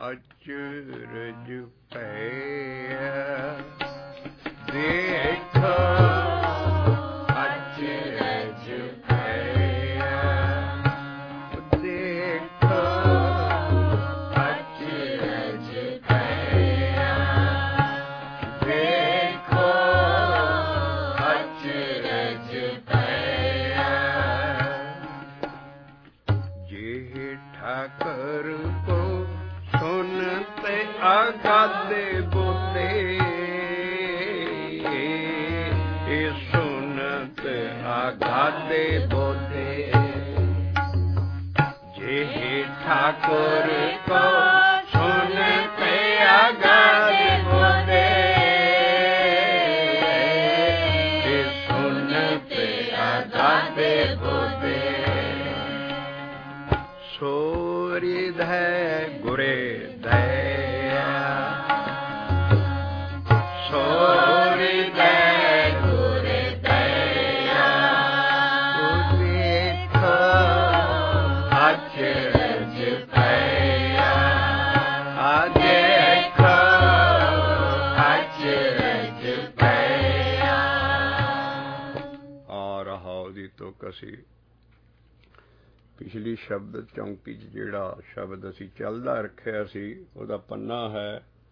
अचरज पया देखो अचरज पया देखो अचरज पया देखो अचरज पया जे ठाकर को सुनते आगादे बोले सुनते आगादे बोले जे ठाकुर को सुनते आगादे बोले सुनते आगादे बोले सोरिध गुरे दया सोरिध गुरे दया देखो अचरज पया देखो अचरज पया आ रहा दी तो कसी पिछली शब्द चौंकी जिहड़ा शब्द असी चलदा रखिया सी उहदा पन्ना है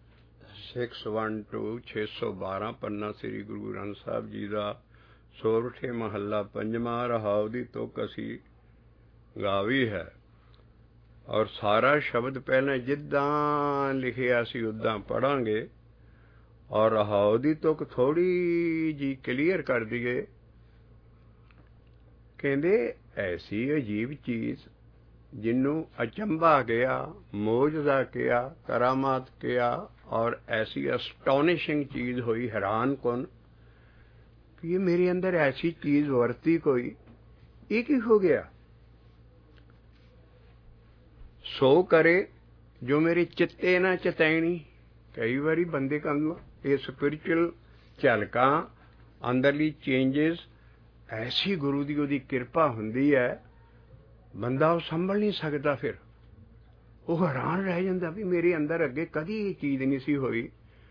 612 612 पन्ना श्री गुरु ग्रंथ साहिब जी का सोरठे महला पंजवा रहाव दी तुक असी गावी है और सारा शब्द पहले जिद्दां लिखिया सी उद्दां पढ़ांगे और रहाव दी तुक थोड़ी जी क्लीयर कर दिए कहंदे ऐसी अजीब चीज जिन्नू अचंभा किया मोजदा किया करामात किया और ऐसी अस्टॉनिशिंग चीज हुई हैरान कुन कि ये मेरे अंदर ऐसी चीज वरती कोई ये की हो गया सो करे जो मेरे चित्ते ना चतैनी कई बारी बंदे का ये स्पिरिचुअल झलकां अंदरली चेंजेस ऐसी गुरु की उहदी किरपा हुंदी है बंदा वो संभल नहीं सकता फिर वो हैरान रह जाता भी मेरे अंदर अगे कदी ये चीज नहीं सी हुई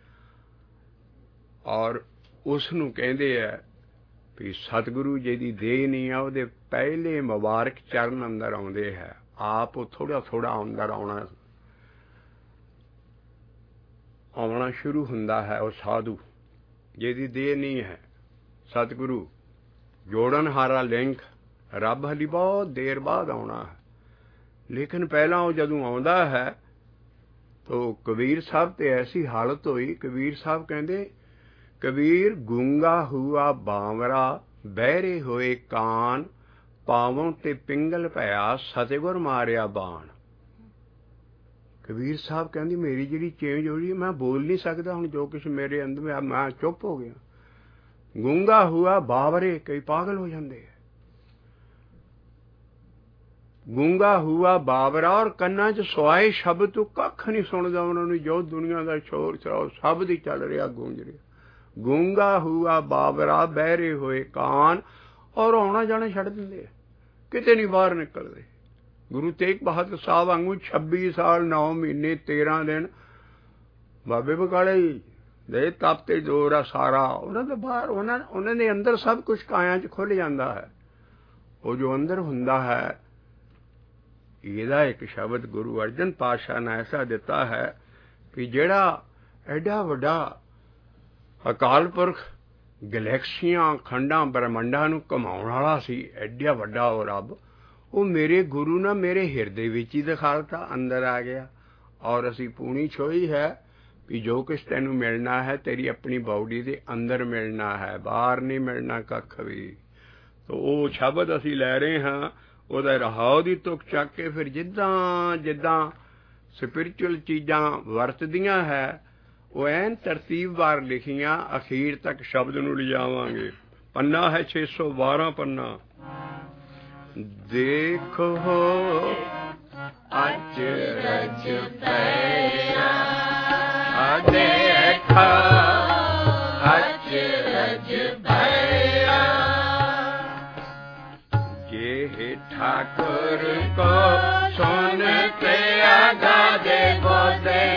और उसनू कहंदे है भी सतगुरु जी की देह नहीं है उहदे पहले मुबारक चरण अंदर आउंदे है आप थोड़ा थोड़ा अंदर आउणा शुरू हुंदा है वो साधु जिहदी देह नहीं है सतगुरु जोड़न हारा लिंक रब हली बहुत देर बाद आना है लेकिन पहला वो जदों आउंदा है तो कबीर साहब ते ऐसी हालत हुई कबीर साहब कहंदे कबीर गूंगा हुआ बावरा बहरे होए कान पावों ते पिंगल पया सतगुर मारिया बाण कबीर साहब कहंदे मेरी जिहड़ी चेंज हो रही मैं बोल नहीं सकता हुण जो कुछ मेरे अंदर मैं चुप हो गया गूंगा हुआ बावरे कई पागल हो जाते हैं गूंगा हुआ बावरा और कन्ना च सुआए शब्द तो कख नहीं सुनता उन्होंने जो दुनिया का शोर शराब सब दी चल रहा गूंज रहा गूंगा हुआ बावरा बहरे हुए कान और आना जाना छड़ देंगे किते नहीं बाहर निकलते गुरु तेग बहादुर साहब वांगू 26 साल 9 महीने 13 दिन बाबे बकाले दे तप ते जोर आ सारा उन्होंने बाहर उन्होंने अंदर सब कुछ काया च खुल जाता है वो जो अंदर हुंदा है ਇਹਦਾ एक शब्द गुरु अर्जन पातशाह ने ऐसा दिता है कि जेड़ा एडा वड्डा अकाल पुरख गैलेक्सियां खंडां ब्रह्मंडां नूं घुमाउण वाला सी एडा वड्डा वो रब वो मेरे गुरु ने मेरे हिरदे विच ही दिखालता अंदर आ गया और असी पूनी छोई है कि जो कुछ तेनू मिलना है तेरी अपनी बॉडी के अंदर मिलना है बाहर नहीं मिलना कख भी तो वो शब्द असी लै रहे हाँ ਉਹਦਾ ਰਹਾਉ ਦੀ ਤੁਕ ਚੱਕ ਕੇ ਫਿਰ ਜਿੱਦਾਂ ਸਪਿਰਿਚੁਅਲ ਚੀਜ਼ਾਂ ਵਰਤਦੀਆਂ ਹੈ ਉਹ ਐਨ ਤਰਤੀਬਵਾਰ ਲਿਖੀਆਂ ਅਖੀਰ ਤੱਕ ਸ਼ਬਦ ਨੂੰ ਲਿਜਾਵਾਂਗੇ पन्ना है 612 पन्ना। देखो अचरज पैया देखा अचरज पैया ये ठाकुर को सुनते आगा दे बोले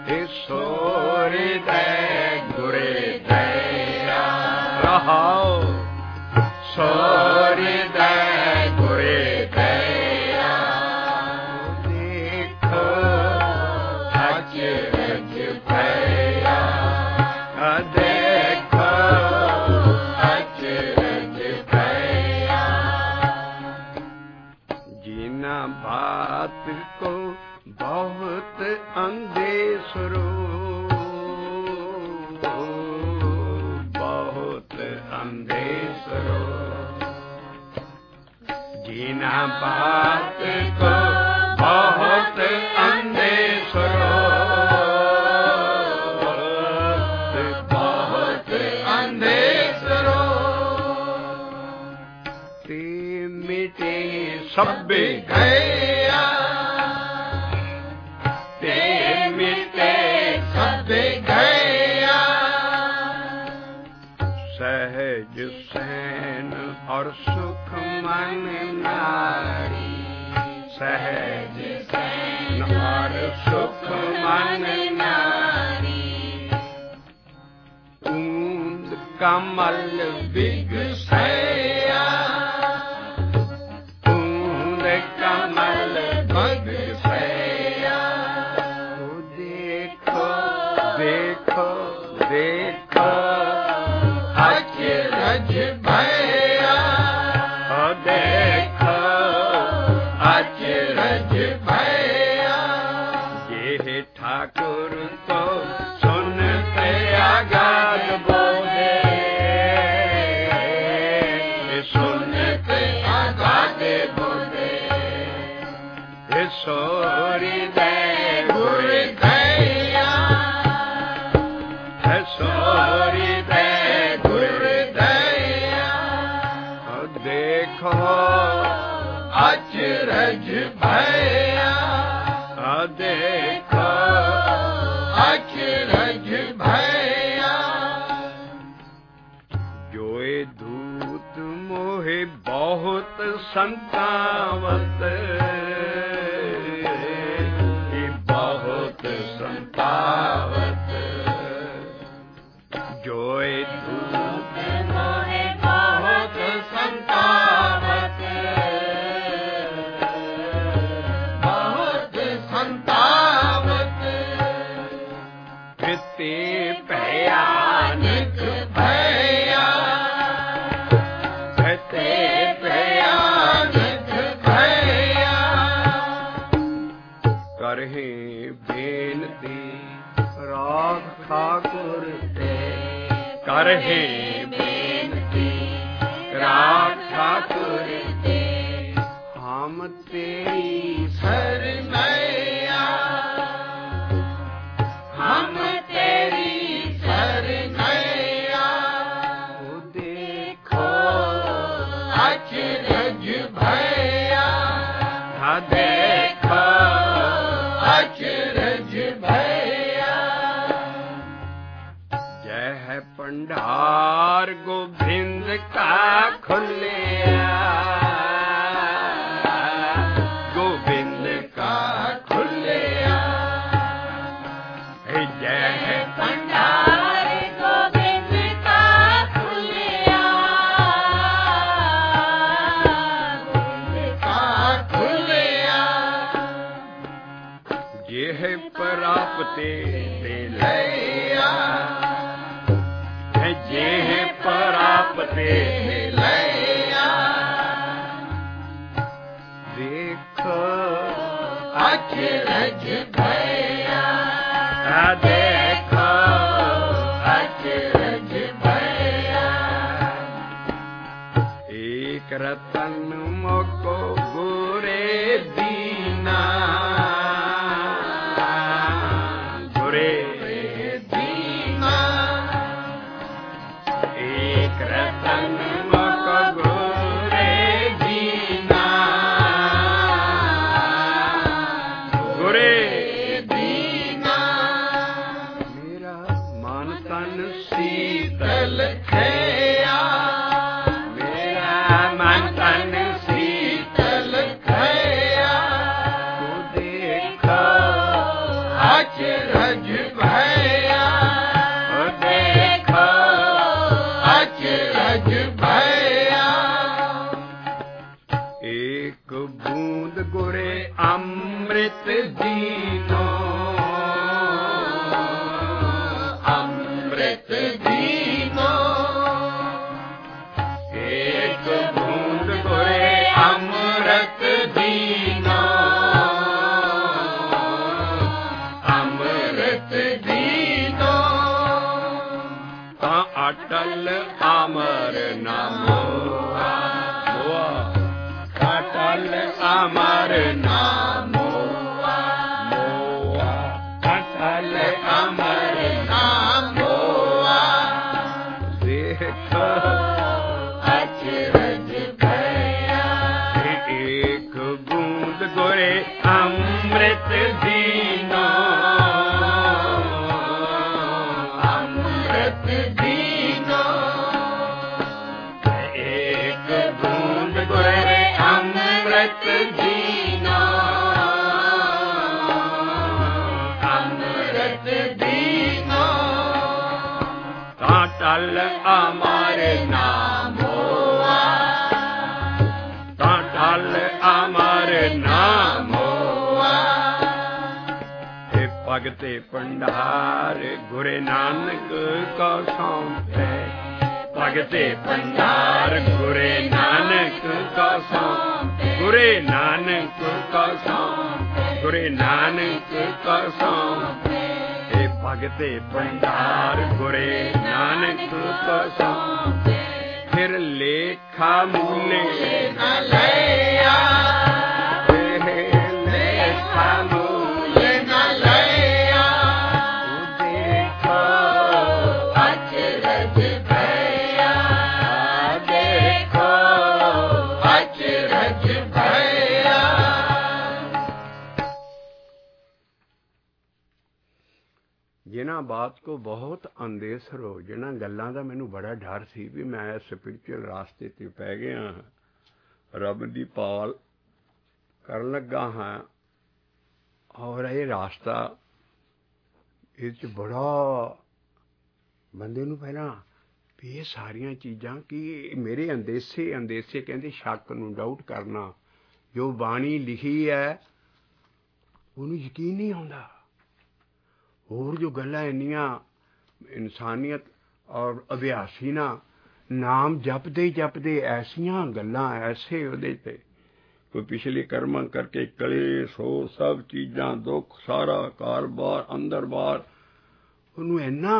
हृदय गुरे दया रहाओ सो हृदय गुरे दया देखो अचरज भया देखो अचरज भया जीना बात को बहुत अंदेशरो बहुत अंदेशरो जीना बात को बहुत अंदेशरो बहुत अंदेशरो ते मिटे सब गया सहज सैन और सुख मन नारी सहज सैन और सुख मन नारी ऊंद कमल विगसया ऊंद कमल विगसया देखो देखो देखो अचरज भया देखो अचरज भया ये ठाकुर को सुनते आगाज बोले सुनते आगाज बोले सो हृदय गुरे दया सो हृदय गुरे दया देखो अचरज भया देखो अचरज भया जोए दूत मोहे बहुत संतावत बहुत संतावत जोए दूत मोहे बहुत संतावत बहुत संतावत ते भयानक भया ते भयानक भया करहे बेनती राख ठाकुर ते करहे बेनती राख ठाकुर ते हम तेरी शरणैया हम तेरी शरणैया देखो अचरज भया देखो अचरज भया जय पंडार गोविंद का खुलिया गोविंद का खुलिया जय पंडार गोविंद का खुलिया गोविंद का खुलिया ये प्राप्ते दे लैया ये प्राप्ते लैया देखो अचरज भया देखो अचरज भया एक रतन मोको गोरे दीना गोरे दीना एक रतन मोको गोरे दीना गोरे दीना ਅੰਮ੍ਰਿਤ ਦੀਨੋ ਅੰਮ੍ਰਿਤ ਦੀਨੋ ਏਕ ਬੂੰਦ ਗੁਰੇ ਅੰਮ੍ਰਿਤ ਦੀਨੋ ਅੰਮ੍ਰਿਤ ਦੀਨੋ ਤਾਂ ਅਟਲ ਅਮਰ ਨਾਮੋ ਅਟਲ ਅਮਰ ਨਾਮੋ ਅਟਲ ਅਮਰ ਨਾਮੋ ਦੇਖ ਅਚਰਜ ਭਇਆ ਏਕ ਬੂੰਦ ਗੁਰੇ ਅੰਮ੍ਰਿਤ ਦੀਨੋ ਅੰਮ੍ਰਿਤ ਦੀਨੋ ਏਕ ਬੂੰਦ ਗੁਰੇ ਅੰਮ੍ਰਿਤ ਦੀਨੋ ਅੰਮ੍ਰਿਤ ਦੀਨੋ ਤਾਂ ਟਲ ਅਮਰ ਨਾਮੋ ਤਾਂ ਟਲ ਅਮਰ ਨਾਮੋ ਇਹ ਭਗਤੇ ਭੰਡਾਰ ਗੁਰੇ ਨਾਨਕ ਕੋ ਸੌਂਪੇ ਭਗਤੇ ਭੰਡਾਰ ਗੁਰੇ ਨਾਨਕ ਕੋ ਸੌਂਪੇ ਗੁਰੇ ਨਾਨਕ ਕੋ ਸੌਂਪੇ ਗੁਰੇ ਨਾਨਕ ਕੋ ਸੌਂਪੇ ਇਹ ਭਗਤੇ ਭੰਡਾਰ ਗੁਰੇ ਨਾਨਕ ਕੋ ਸੌਂਪੇ ਫਿਰ ਲੇਖਾ ਮੂਲੇ ਨ ਲਿਆ ਲੇਖਾ ਮੂਲੇ ਨ ਲਿਆ ਦੇਖੋ ਅਚਰਜ ਭਇਆ ਦੇਖੋ ਅਚਰਜ ਭਇਆ ਜਿਨ੍ਹਾਂ ਬਾਤ ਕੋ ਬਹੁਤ ਅੰਦੇਸਰ ਹੋ ਜਿਨ੍ਹਾਂ ਗੱਲਾਂ ਦਾ ਮੈਨੂੰ ਬੜਾ ਡਰ ਸੀ ਵੀ ਮੈਂ ਸਪਿਰਚੁਅਲ ਰਾਸਤੇ ਤੇ ਪੈ ਗਿਆ ਰੱਬ ਦੀ ਭਾਲ ਕਰਨ ਲੱਗਾ ਹਾਂ ਔਰ ਇਹ ਰਾਸਤਾ ਇਹ 'ਚ ਬੜਾ ਬੰਦੇ ਨੂੰ ਪਹਿਲਾਂ ਵੀ ਇਹ ਸਾਰੀਆਂ ਚੀਜ਼ਾਂ ਕਿ ਮੇਰੇ ਅੰਦੇਸੇ ਕਹਿੰਦੇ ਸ਼ੱਕ ਨੂੰ ਡਾਊਟ ਕਰਨਾ ਜੋ ਬਾਣੀ ਲਿਖੀ ਹੈ ਉਹਨੂੰ ਯਕੀਨ ਨਹੀਂ ਆਉਂਦਾ ਹੋਰ ਜੋ ਗੱਲਾਂ ਇੰਨੀਆਂ ਇਨਸਾਨੀਅਤ ਔਰ ਅਭਿਆਸੀ ਨਾ ਨਾਮ ਜਪਦੇ ਐਸੀਆਂ ਗੱਲਾਂ ਐਸੇ ਉਹਦੇ ਤੇ ਕੋਈ ਪਿਛਲੇ ਕਰਮਾਂ ਕਰਕੇ ਕਲੇਸ਼ ਹੋ ਸਭ ਚੀਜ਼ਾਂ ਦੁੱਖ ਸਾਰਾ ਕਾਰੋਬਾਰ ਅੰਦਰ ਬਾਹਰ ਉਹਨੂੰ ਇੰਨਾ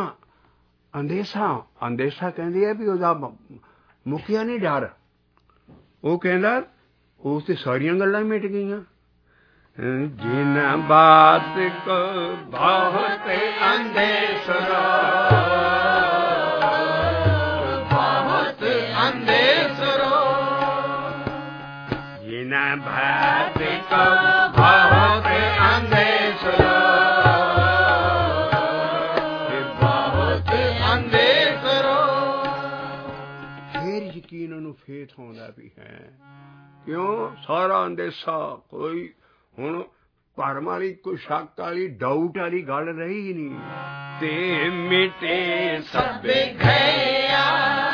ਅੰਦੇਸਾ ਕਹਿੰਦੇ ਆ ਵੀ ਉਹਦਾ ਮੁੱਕਿਆ ਨਹੀਂ ਡਰ ਉਹ ਕਹਿੰਦਾ ਉਸ ਤੇ ਸਾਰੀਆਂ ਗੱਲਾਂ ਮਿਟ ਗਈਆਂ ਜਿਨ ਬਾਤ ਕੋ ਬਹੁਤ ਅੰਦੇਸਰਾ ਬਹੁਤ ਅੰਦੇਸਰਾ ਜਿਨ ਬਾਤ ਕੋ ਬਹੁਤ ਅੰਦੇਸਰਾ ਬਹੁਤ ਅੰਦੇਸਰਾ ਫਿਰ ਯਕੀਨ ਉਹਨੂੰ ਫੇਥ ਆਉਂਦਾ ਵੀ ਹੈ ਕਿਉਂ ਸਾਰਾ ਅੰਦੇਸਾ ਕੋਈ ਹੁਣ ਭਰਮ ਵਾਲੀ ਕੋਈ ਸ਼ੱਕ ਵਾਲੀ ਡਾਊਟ ਵਾਲੀ ਗੱਲ ਰਹੀ ਹੀ ਨਹੀਂ ਤੇ ਮਿਟੇ ਸਭੇ ਗਿਆ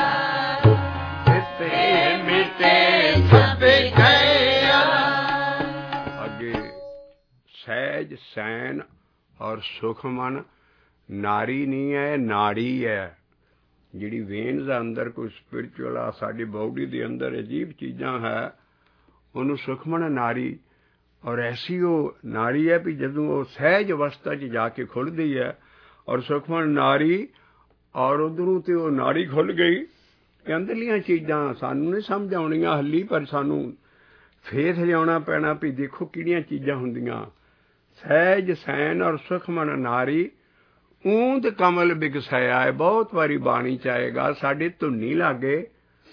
ਤੇ ਮਿਟੇ ਸਭੇ ਗਿਆ ਅੱਗੇ ਸਹਿਜ ਸੈਨ ਔਰ ਸੁਖਮਨ ਨਾਰੀ ਨਹੀਂ ਹੈ ਨਾੜੀ ਹੈ ਜਿਹੜੀ ਵੇਨਸ ਦੇ ਅੰਦਰ ਕੋਈ ਸਪਿਰਚੁਅਲ ਆ ਸਾਡੀ ਬਾਡੀ ਦੇ ਅੰਦਰ ਅਜੀਬ ਚੀਜ਼ਾਂ ਹੈ ਉਹਨੂੰ ਸੁਖਮਨ ਨਾਰੀ ਔਰ ਐਸੀ ਉਹ ਨਾਰੀ ਹੈ ਵੀ ਜਦੋਂ ਉਹ ਸਹਿਜ ਅਵਸਥਾ 'ਚ ਜਾ ਕੇ ਖੁੱਲ੍ਹਦੀ ਹੈ ਔਰ ਸੁਖਮਨ ਨਾਰੀ ਔਰ ਉੱਧਰੋਂ ਤੇ ਉਹ ਨਾੜੀ ਖੁੱਲ੍ਹ ਗਈ ਅੰਦਰਲੀਆਂ ਚੀਜ਼ਾਂ ਸਾਨੂੰ ਨਹੀਂ ਸਮਝ ਆਉਣੀਆਂ ਹੱਲੀ ਪਰ ਸਾਨੂੰ ਫੇਥ ਲਿਆਉਣਾ ਪੈਣਾ ਵੀ ਦੇਖੋ ਕਿਹੜੀਆਂ ਚੀਜ਼ਾਂ ਹੁੰਦੀਆਂ ਸਹਿਜ ਸੈਨ ਔਰ ਸੁਖਮਨ ਨਾਰੀ ਊਂਦ ਕਮਲ ਬਿਗਸਾਇਆ ਹੈ ਬਹੁਤ ਵਾਰੀ ਬਾਣੀ 'ਚ ਆਏਗਾ ਸਾਡੇ ਧੁੰਨੀ ਲਾਗੇ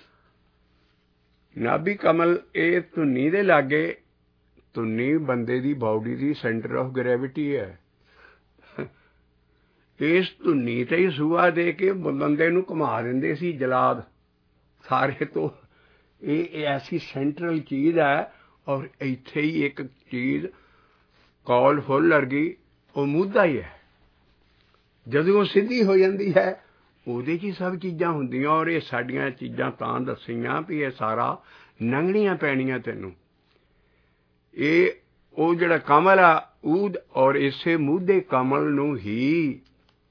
ਨਾਭੀ ਕਮਲ ਇਹ ਧੁੰਨੀ ਦੇ ਲਾਗੇ ਧੁੰਨੀ ਬੰਦੇ ਦੀ ਬਾਡੀ ਦੀ ਸੈਂਟਰ ਆਫ ਗ੍ਰੈਵਿਟੀ ਹੈ ਇਸ ਧੁੰਨੀ ਤੇ ਹੀ ਸੂਆ ਦੇ ਕੇ ਬੰਦੇ ਨੂੰ ਘੁਮਾ ਦਿੰਦੇ ਸੀ ਜਲਾਦ ਸਾਰੇ ਤੋਂ ਇਹ ਐਸੀ ਸੈਂਟਰਲ ਚੀਜ਼ ਹੈ ਔਰ ਇੱਥੇ ਹੀ ਇੱਕ ਚੀਜ਼ ਕੌਲ ਫੁੱਲ ਵਰਗੀ ਉਹ ਮੁੱਦਾ ਹੀ ਹੈ ਜਦੋਂ ਉਹ ਸਿੱਧੀ ਹੋ ਜਾਂਦੀ ਹੈ ਉਹਦੇ 'ਚ ਹੀ ਸਭ ਚੀਜ਼ਾਂ ਹੁੰਦੀਆਂ ਔਰ ਇਹ ਸਾਡੀਆਂ ਚੀਜ਼ਾਂ ਤਾਂ ਦੱਸੀਆਂ ਵੀ ਇਹ ਸਾਰਾ ਲੰਘਣੀਆਂ ਪੈਣੀਆਂ ਤੈਨੂੰ ਇਹ ਉਹ ਜਿਹੜਾ ਕਮਲ ਆ ਊਦ, ਔਰ ਇਸੇ ਮੂਧੇ ਕਮਲ ਨੂੰ ਹੀ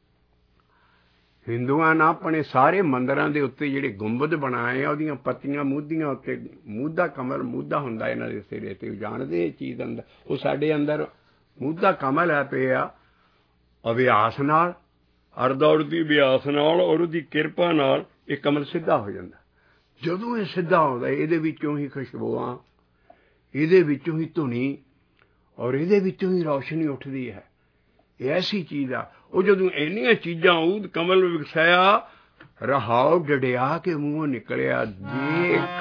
ਹਿੰਦੂਆਂ ਨੇ ਆਪਣੇ ਸਾਰੇ ਮੰਦਰਾਂ ਦੇ ਉੱਤੇ ਜਿਹੜੇ ਗੁੰਬਦ ਬਣਾਏ ਆ, ਉਹਦੀਆਂ ਪੱਤੀਆਂ ਮੂਧੀਆਂ ਉੱਤੇ ਮੂਧਾ ਕਮਲ, ਮੂਧਾ ਹੁੰਦਾ ਇਹਨਾਂ ਦੇ ਸਿਰੇ ਤੇ, ਜਾਣਦੇ ਇਹ ਚੀਜ਼ ਅੰਦਰ। ਉਹ ਸਾਡੇ ਅੰਦਰ ਮੂਧਾ ਕਮਲ ਹੈ ਪਿਆ ਅਭਿਆਸ ਨਾਲ, ਅਰਦੌੜ ਦੀ ਅਭਿਆਸ ਨਾਲ, ਔਰ ਉਹਦੀ ਕਿਰਪਾ ਨਾਲ ਇਹ ਕਮਲ ਸਿੱਧਾ ਹੋ ਜਾਂਦਾ। ਜਦੋਂ ਇਹ ਸਿੱਧਾ ਹੁੰਦਾ, ਇਹਦੇ ਵਿੱਚੋਂ ਹੀ ਖੁਸ਼ਬੂਆਂ, ਇਹਦੇ ਵਿੱਚੋਂ ਹੀ ਧੁਨੀ, ਔਰ ਇਹਦੇ ਵਿੱਚੋਂ ਹੀ ਰੌਸ਼ਨੀ ਉੱਠਦੀ ਹੈ। ਇਹ ਐਸੀ ਚੀਜ਼ ਆ। ਉਹ ਜਦੋਂ ਇੰਨੀਆਂ ਚੀਜ਼ਾਂ ਊਦ ਕਮਲ ਵਿਖਸਾਇਆ, ਰਹਾਉ ਡੜਿਆ ਕੇ ਮੂੰਹੋਂ ਨਿਕਲਿਆ, ਦੇਖ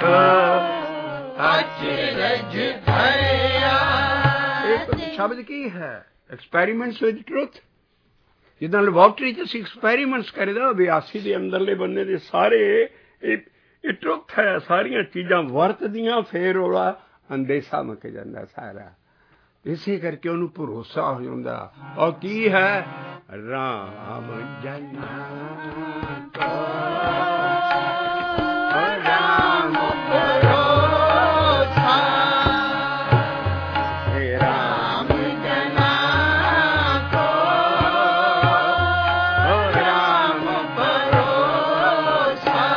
ਅਚਰਜ ਭਰਿਆ। ਇਹ ਸ਼ਬਦ ਕੀ ਹੈ? Experiments with truth. ਜਿੱਦਾਂ ਲੈਬੋਰਟਰੀ 'ਚ ਅਸੀਂ ਐਕਸਪੈਰੀਮੈਂਟਸ ਕਰੀਦਾ, ਅਭਿਆਸੀ ਦੇ ਅੰਦਰਲੇ ਬੰਦੇ ਦੇ ਸਾਰੇ ਇਹ ਟਰੁਥ ਹੈ। ਸਾਰੀਆਂ ਚੀਜ਼ਾਂ ਵਰਤਦੀਆਂ, ਫੇਰ ਉਹਦਾ ਅੰਦੇਸ਼ਾ ਮੁੱਕ ਜਾਂਦਾ ਸਾਰਾ। ਇਸੇ ਕਰਕੇ ਉਹਨੂੰ ਭਰੋਸਾ ਹੋ ਜਾਂਦਾ। ਔਰ ਕੀ ਹੈ? ਰਾਮ ਜਨਾ ਕੋ ਰਾਮ ਭਰੋਸਾ, ਰਾਮ ਜਨਾ ਕੋ ਰਾਮ ਭਰੋਸਾ।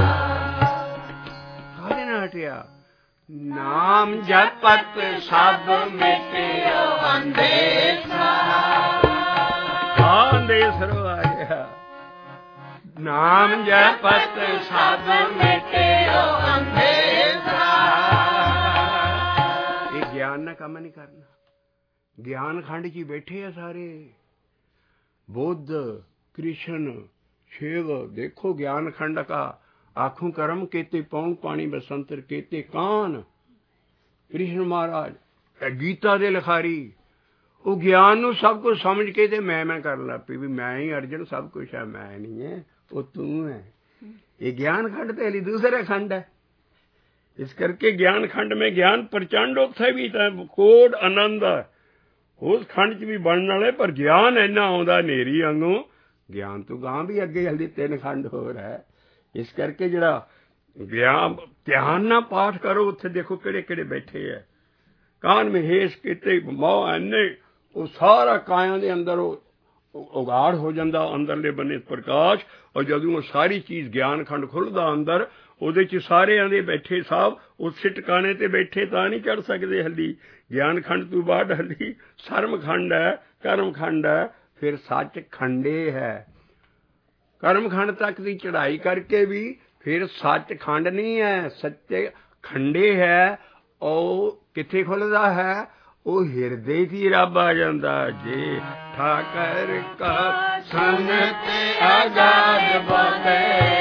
ਕਾਹਦੇ ਨਾਲ ਹਟਿਆ? ਨਾਮ ਜਪਤ ਸਭ ਮਿਟਿਓ ਅੰਧੇਸ਼ਾ। ਅੰਧੇਸ਼ ਆ ਗਿਆ। ਨਾਮ ਜਪਤ ਸਭ ਮਿਟਿਓ ਅੰਧੇਸ਼ਾ। ਇਹ ਗਿਆਨ ਨਾਲ ਕੰਮ ਨਹੀਂ ਕਰਨਾ। ਗਿਆਨ ਖੰਡ 'ਚ ਹੀ ਬੈਠੇ ਆ ਸਾਰੇ, ਬੁੱਧ, ਕ੍ਰਿਸ਼ਨ, ਸ਼ਿਵ। ਦੇਖੋ ਗਿਆਨ ਖੰਡ ਕਾ ਆਖੂं ਕਰਮ केते पौन पानी बसंतर केते कान। कृष्ण महाराज गीता ਦੇ ਲਿਖਾਰੀ, ਉਹ ਗਿਆਨ ਨੂੰ ਸਭ ਕੁਝ ਸਮਝ ਕੇ ਤੇ ਮੈਂ ਕਰਨ ਲੱਗ ਪਈ ਵੀ ਮੈਂ ਹੀ ਅਰਜਨ ਸਭ ਕੁਛ ਹੈ। ਮੈਂ ਨਹੀਂ ਹੈ, ਉਹ ਤੂੰ ਹੈ। ਇਹ ਗਿਆਨ ਖੰਡ ਤੇ ਲਈ ਦੂਸਰਾ ਖੰਡ ਹੈ। ਇਸ ਕਰਕੇ ਗਿਆਨ ਖੰਡ में ਗਿਆਨ ਪ੍ਰਚੰਡ ਉੱਥੇ ਵੀ ਤਾਂ ਕੋਡ ਆਨੰਦ ਹੈ। ਉਸ ਖੰਡ 'ਚ ਵੀ ਬਣਨ ਵਾਲੇ, ਪਰ ਗਿਆਨ ਇੰਨਾ ਆਉਂਦਾ ਨੇਰੀ ਵਾਂਗੂ। ਗਿਆਨ ਤੋਂ ਗਾਂ ਵੀ ਅੱਗੇ ਹल्दी 3 ਖੰਡ ਹੋਰ ਹੈ। ਇਸ ਕਰਕੇ ਜਿਹੜਾ ਗਿਆਨ ਧਿਆਨ ਨਾਲ ਪਾਠ ਕਰੋ, ਉੱਥੇ ਦੇਖੋ ਕਿਹੜੇ ਕਿਹੜੇ ਬੈਠੇ ਹੈ। ਕਾਨ ਮਹੇਸ਼ ਕੀਤੇ ਮੋਹ ਐਨੇ, ਉਹ ਸਾਰਾ ਕਾਇਆ ਦੇ ਅੰਦਰ ਉਹ ਉਗਾੜ ਹੋ ਜਾਂਦਾ, ਅੰਦਰਲੇ ਬੰਨੇ ਪ੍ਰਕਾਸ਼। ਔਰ ਜਦੋਂ ਉਹ ਸਾਰੀ ਚੀਜ਼ ਗਿਆਨ ਖੰਡ ਖੁੱਲ੍ਹਦਾ ਅੰਦਰ, ਉਹਦੇ 'ਚ ਸਾਰਿਆਂ ਦੇ ਬੈਠੇ ਸਾਹਿਬ ਉਸੇ ਟਿਕਾਣੇ ਤੇ ਬੈਠੇ, ਤਾਂ ਨਹੀਂ ਚੜ੍ਹ ਸਕਦੇ ਹੱਲੀ। ਗਿਆਨ ਖੰਡ ਤੋਂ ਬਾਅਦ ਹੱਲੀ ਸਰਮ ਖੰਡ ਹੈ, ਕਰਮ ਖੰਡ ਹੈ, ਫਿਰ ਸੱਚ ਖੰਡੇ ਹੈ। ਕਰਮ ਖੰਡ ਤੱਕ ਦੀ ਚੜ੍ਹਾਈ ਕਰਕੇ ਵੀ ਫਿਰ ਸੱਚ ਖੰਡ ਨਹੀਂ ਹੈ, ਸੱਚੇ ਖੰਡੇ ਹੈ। ਉਹ ਕਿੱਥੇ ਖੁੱਲ੍ਹਦਾ ਹੈ? ਉਹ ਹਿਰਦੇ 'ਚ ਹੀ ਰੱਬ ਆ ਜਾਂਦਾ। ਜੇ ਠਾਕਰ ਕਾ ਸੁਨਤ ਆਜ਼ਾਦ ਬੋਲੇ,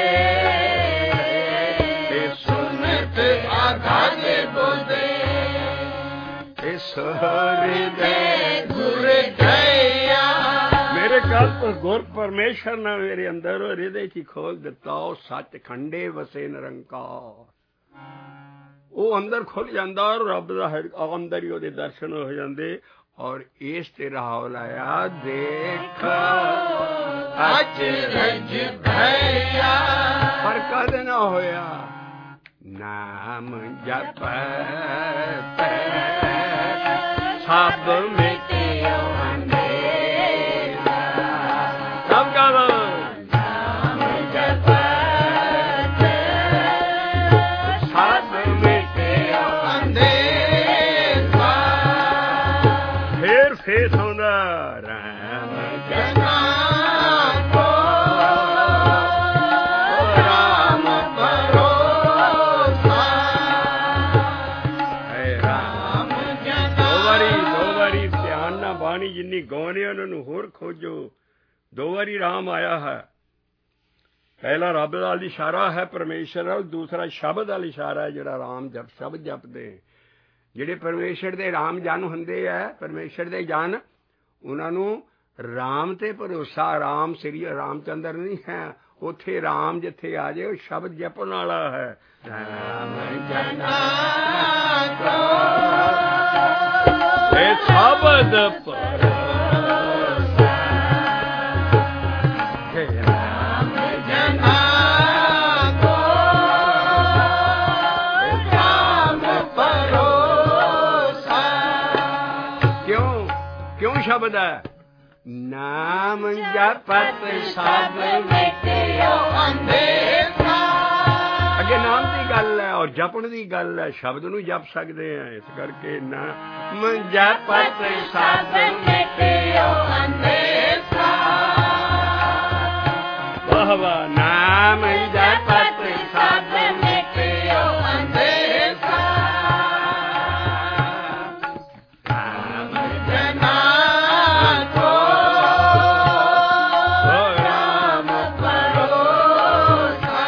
ਸੁਨਤ ਆਜ਼ਾਦ ਬੋਲੇ, ਇਸ ਹਿਰਦੇ ਗੁਰ ਗਇਆ। ਮੇਰੇ ਕੱਲ ਗੁਰ ਪਰਮੇਸ਼ਰ ਨੇ ਮੇਰੇ ਅੰਦਰ ਹਿਰਦੇ 'ਚ ਖੋਲ ਦਿੱਤਾ। ਉਹ ਸੱਚ ਖੰਡੇ ਵਸੇ ਨਿਰੰਕਾਰ। ਉਹ ਅੰਦਰ ਖੁੱਲ ਜਾਂਦਾ, ਔਰ ਰੱਬ ਦਾ ਅੰਦਰ ਹੀ ਉਹਦੇ ਦਰਸ਼ਨ ਹੋ ਜਾਂਦੇ। ਔਰ ਇਸ ਤੇ ਰਾਹ ਲਾਇਆ, ਦੇਖ ਅਚਰਜ ਭਇਆ। ਪਰ ਕਦੇ ਨਾ ਹੋਇਆ ਨਾਮ ਜਪੈ ਸਭ ਮਿਟਿਓ ਅੰਧੇਰਾ। ਸਭ ਕਾ ਨਾਮ ਜਪੈ ਸਭ ਮਿਟਿਓ ਅੰਧੇਰਾ। ਫੇਰ ਆਉਂਦਾ ਰਾਮ ਜਨਾ ਕੋ ਰਾਮ ਭਰੋਸਾ। ਰਾਮ ਜਨਾ। ਦੋ ਵਾਰੀ ਧਿਆਨ ਨਾਲ ਬਾਣੀ ਜਿੰਨੀ ਗਾਉਣੇ ਉਹਨਾਂ ਨੂੰ ਹੋਰ ਖੋਜੋ। 2 ਵਾਰੀ ਰਾਮ ਆਇਆ ਹੈ। ਪਹਿਲਾ ਰੱਬ ਦਾ ਇਸ਼ਾਰਾ ਹੈ, ਪਰਮੇਸ਼ਰ। ਦੂਸਰਾ ਸ਼ਬਦ ਦਾ ਇਸ਼ਾਰਾ ਹੈ, ਜਿਹੜਾ ਰਾਮ ਜਪ ਸ਼ਬਦ ਜਪਦੇ। ਜਿਹੜੇ ਪਰਮੇਸ਼ਰ ਦੇ ਰਾਮ ਜਨ ਹੁੰਦੇ ਹੈ, ਪਰਮੇਸ਼ਰ ਦੇ ਜਨ, ਉਹਨਾਂ ਨੂੰ ਰਾਮ ਤੇ ਭਰੋਸਾ। ਰਾਮ ਸ੍ਰੀ ਰਾਮ ਚੰਦਰ ਨਹੀਂ ਹੈ। ਉੱਥੇ ਰਾਮ ਜਿੱਥੇ ਆ ਜਾਏ, ਉਹ ਸ਼ਬਦ ਜਪਣ ਵਾਲਾ ਹੈ। ਰਾਮ ਜਨਾ ਕੋ ਇਹ ਸ਼ਬਦ ਭਰੋਸਾ। ਰਾਮ ਜਨਾ ਕੋ ਰਾਮ ਭਰੋਸਾ। ਸ਼ਬਦ ਹੈ। ਨਾਮ ਜਪਤ ਸਭ ਮਿਟਿਓ ਅੰਧੇਰਾ। ਅੱਗੇ ਨਾਮ ਦੀ ਗੱਲ ਹੈ ਔਰ ਜਪਣ ਦੀ ਗੱਲ ਹੈ। ਸ਼ਬਦ ਨੂੰ ਜਪ ਸਕਦੇ ਆ, ਇਸ ਕਰਕੇ ਨਾਮ ਜਪਤ ਸਭ ਮਿਟਿਓ ਅੰਧੇਰਾ। ਵਾਹ ਵਾਹ। ਨਾਮ ਜਪਤ ਸਭ ਮਿਟਿਓ ਅੰਧੇਰਾ। ਨਾਮ ਜਨਾ ਕੋ ਰਾਮ ਭਰੋਸਾ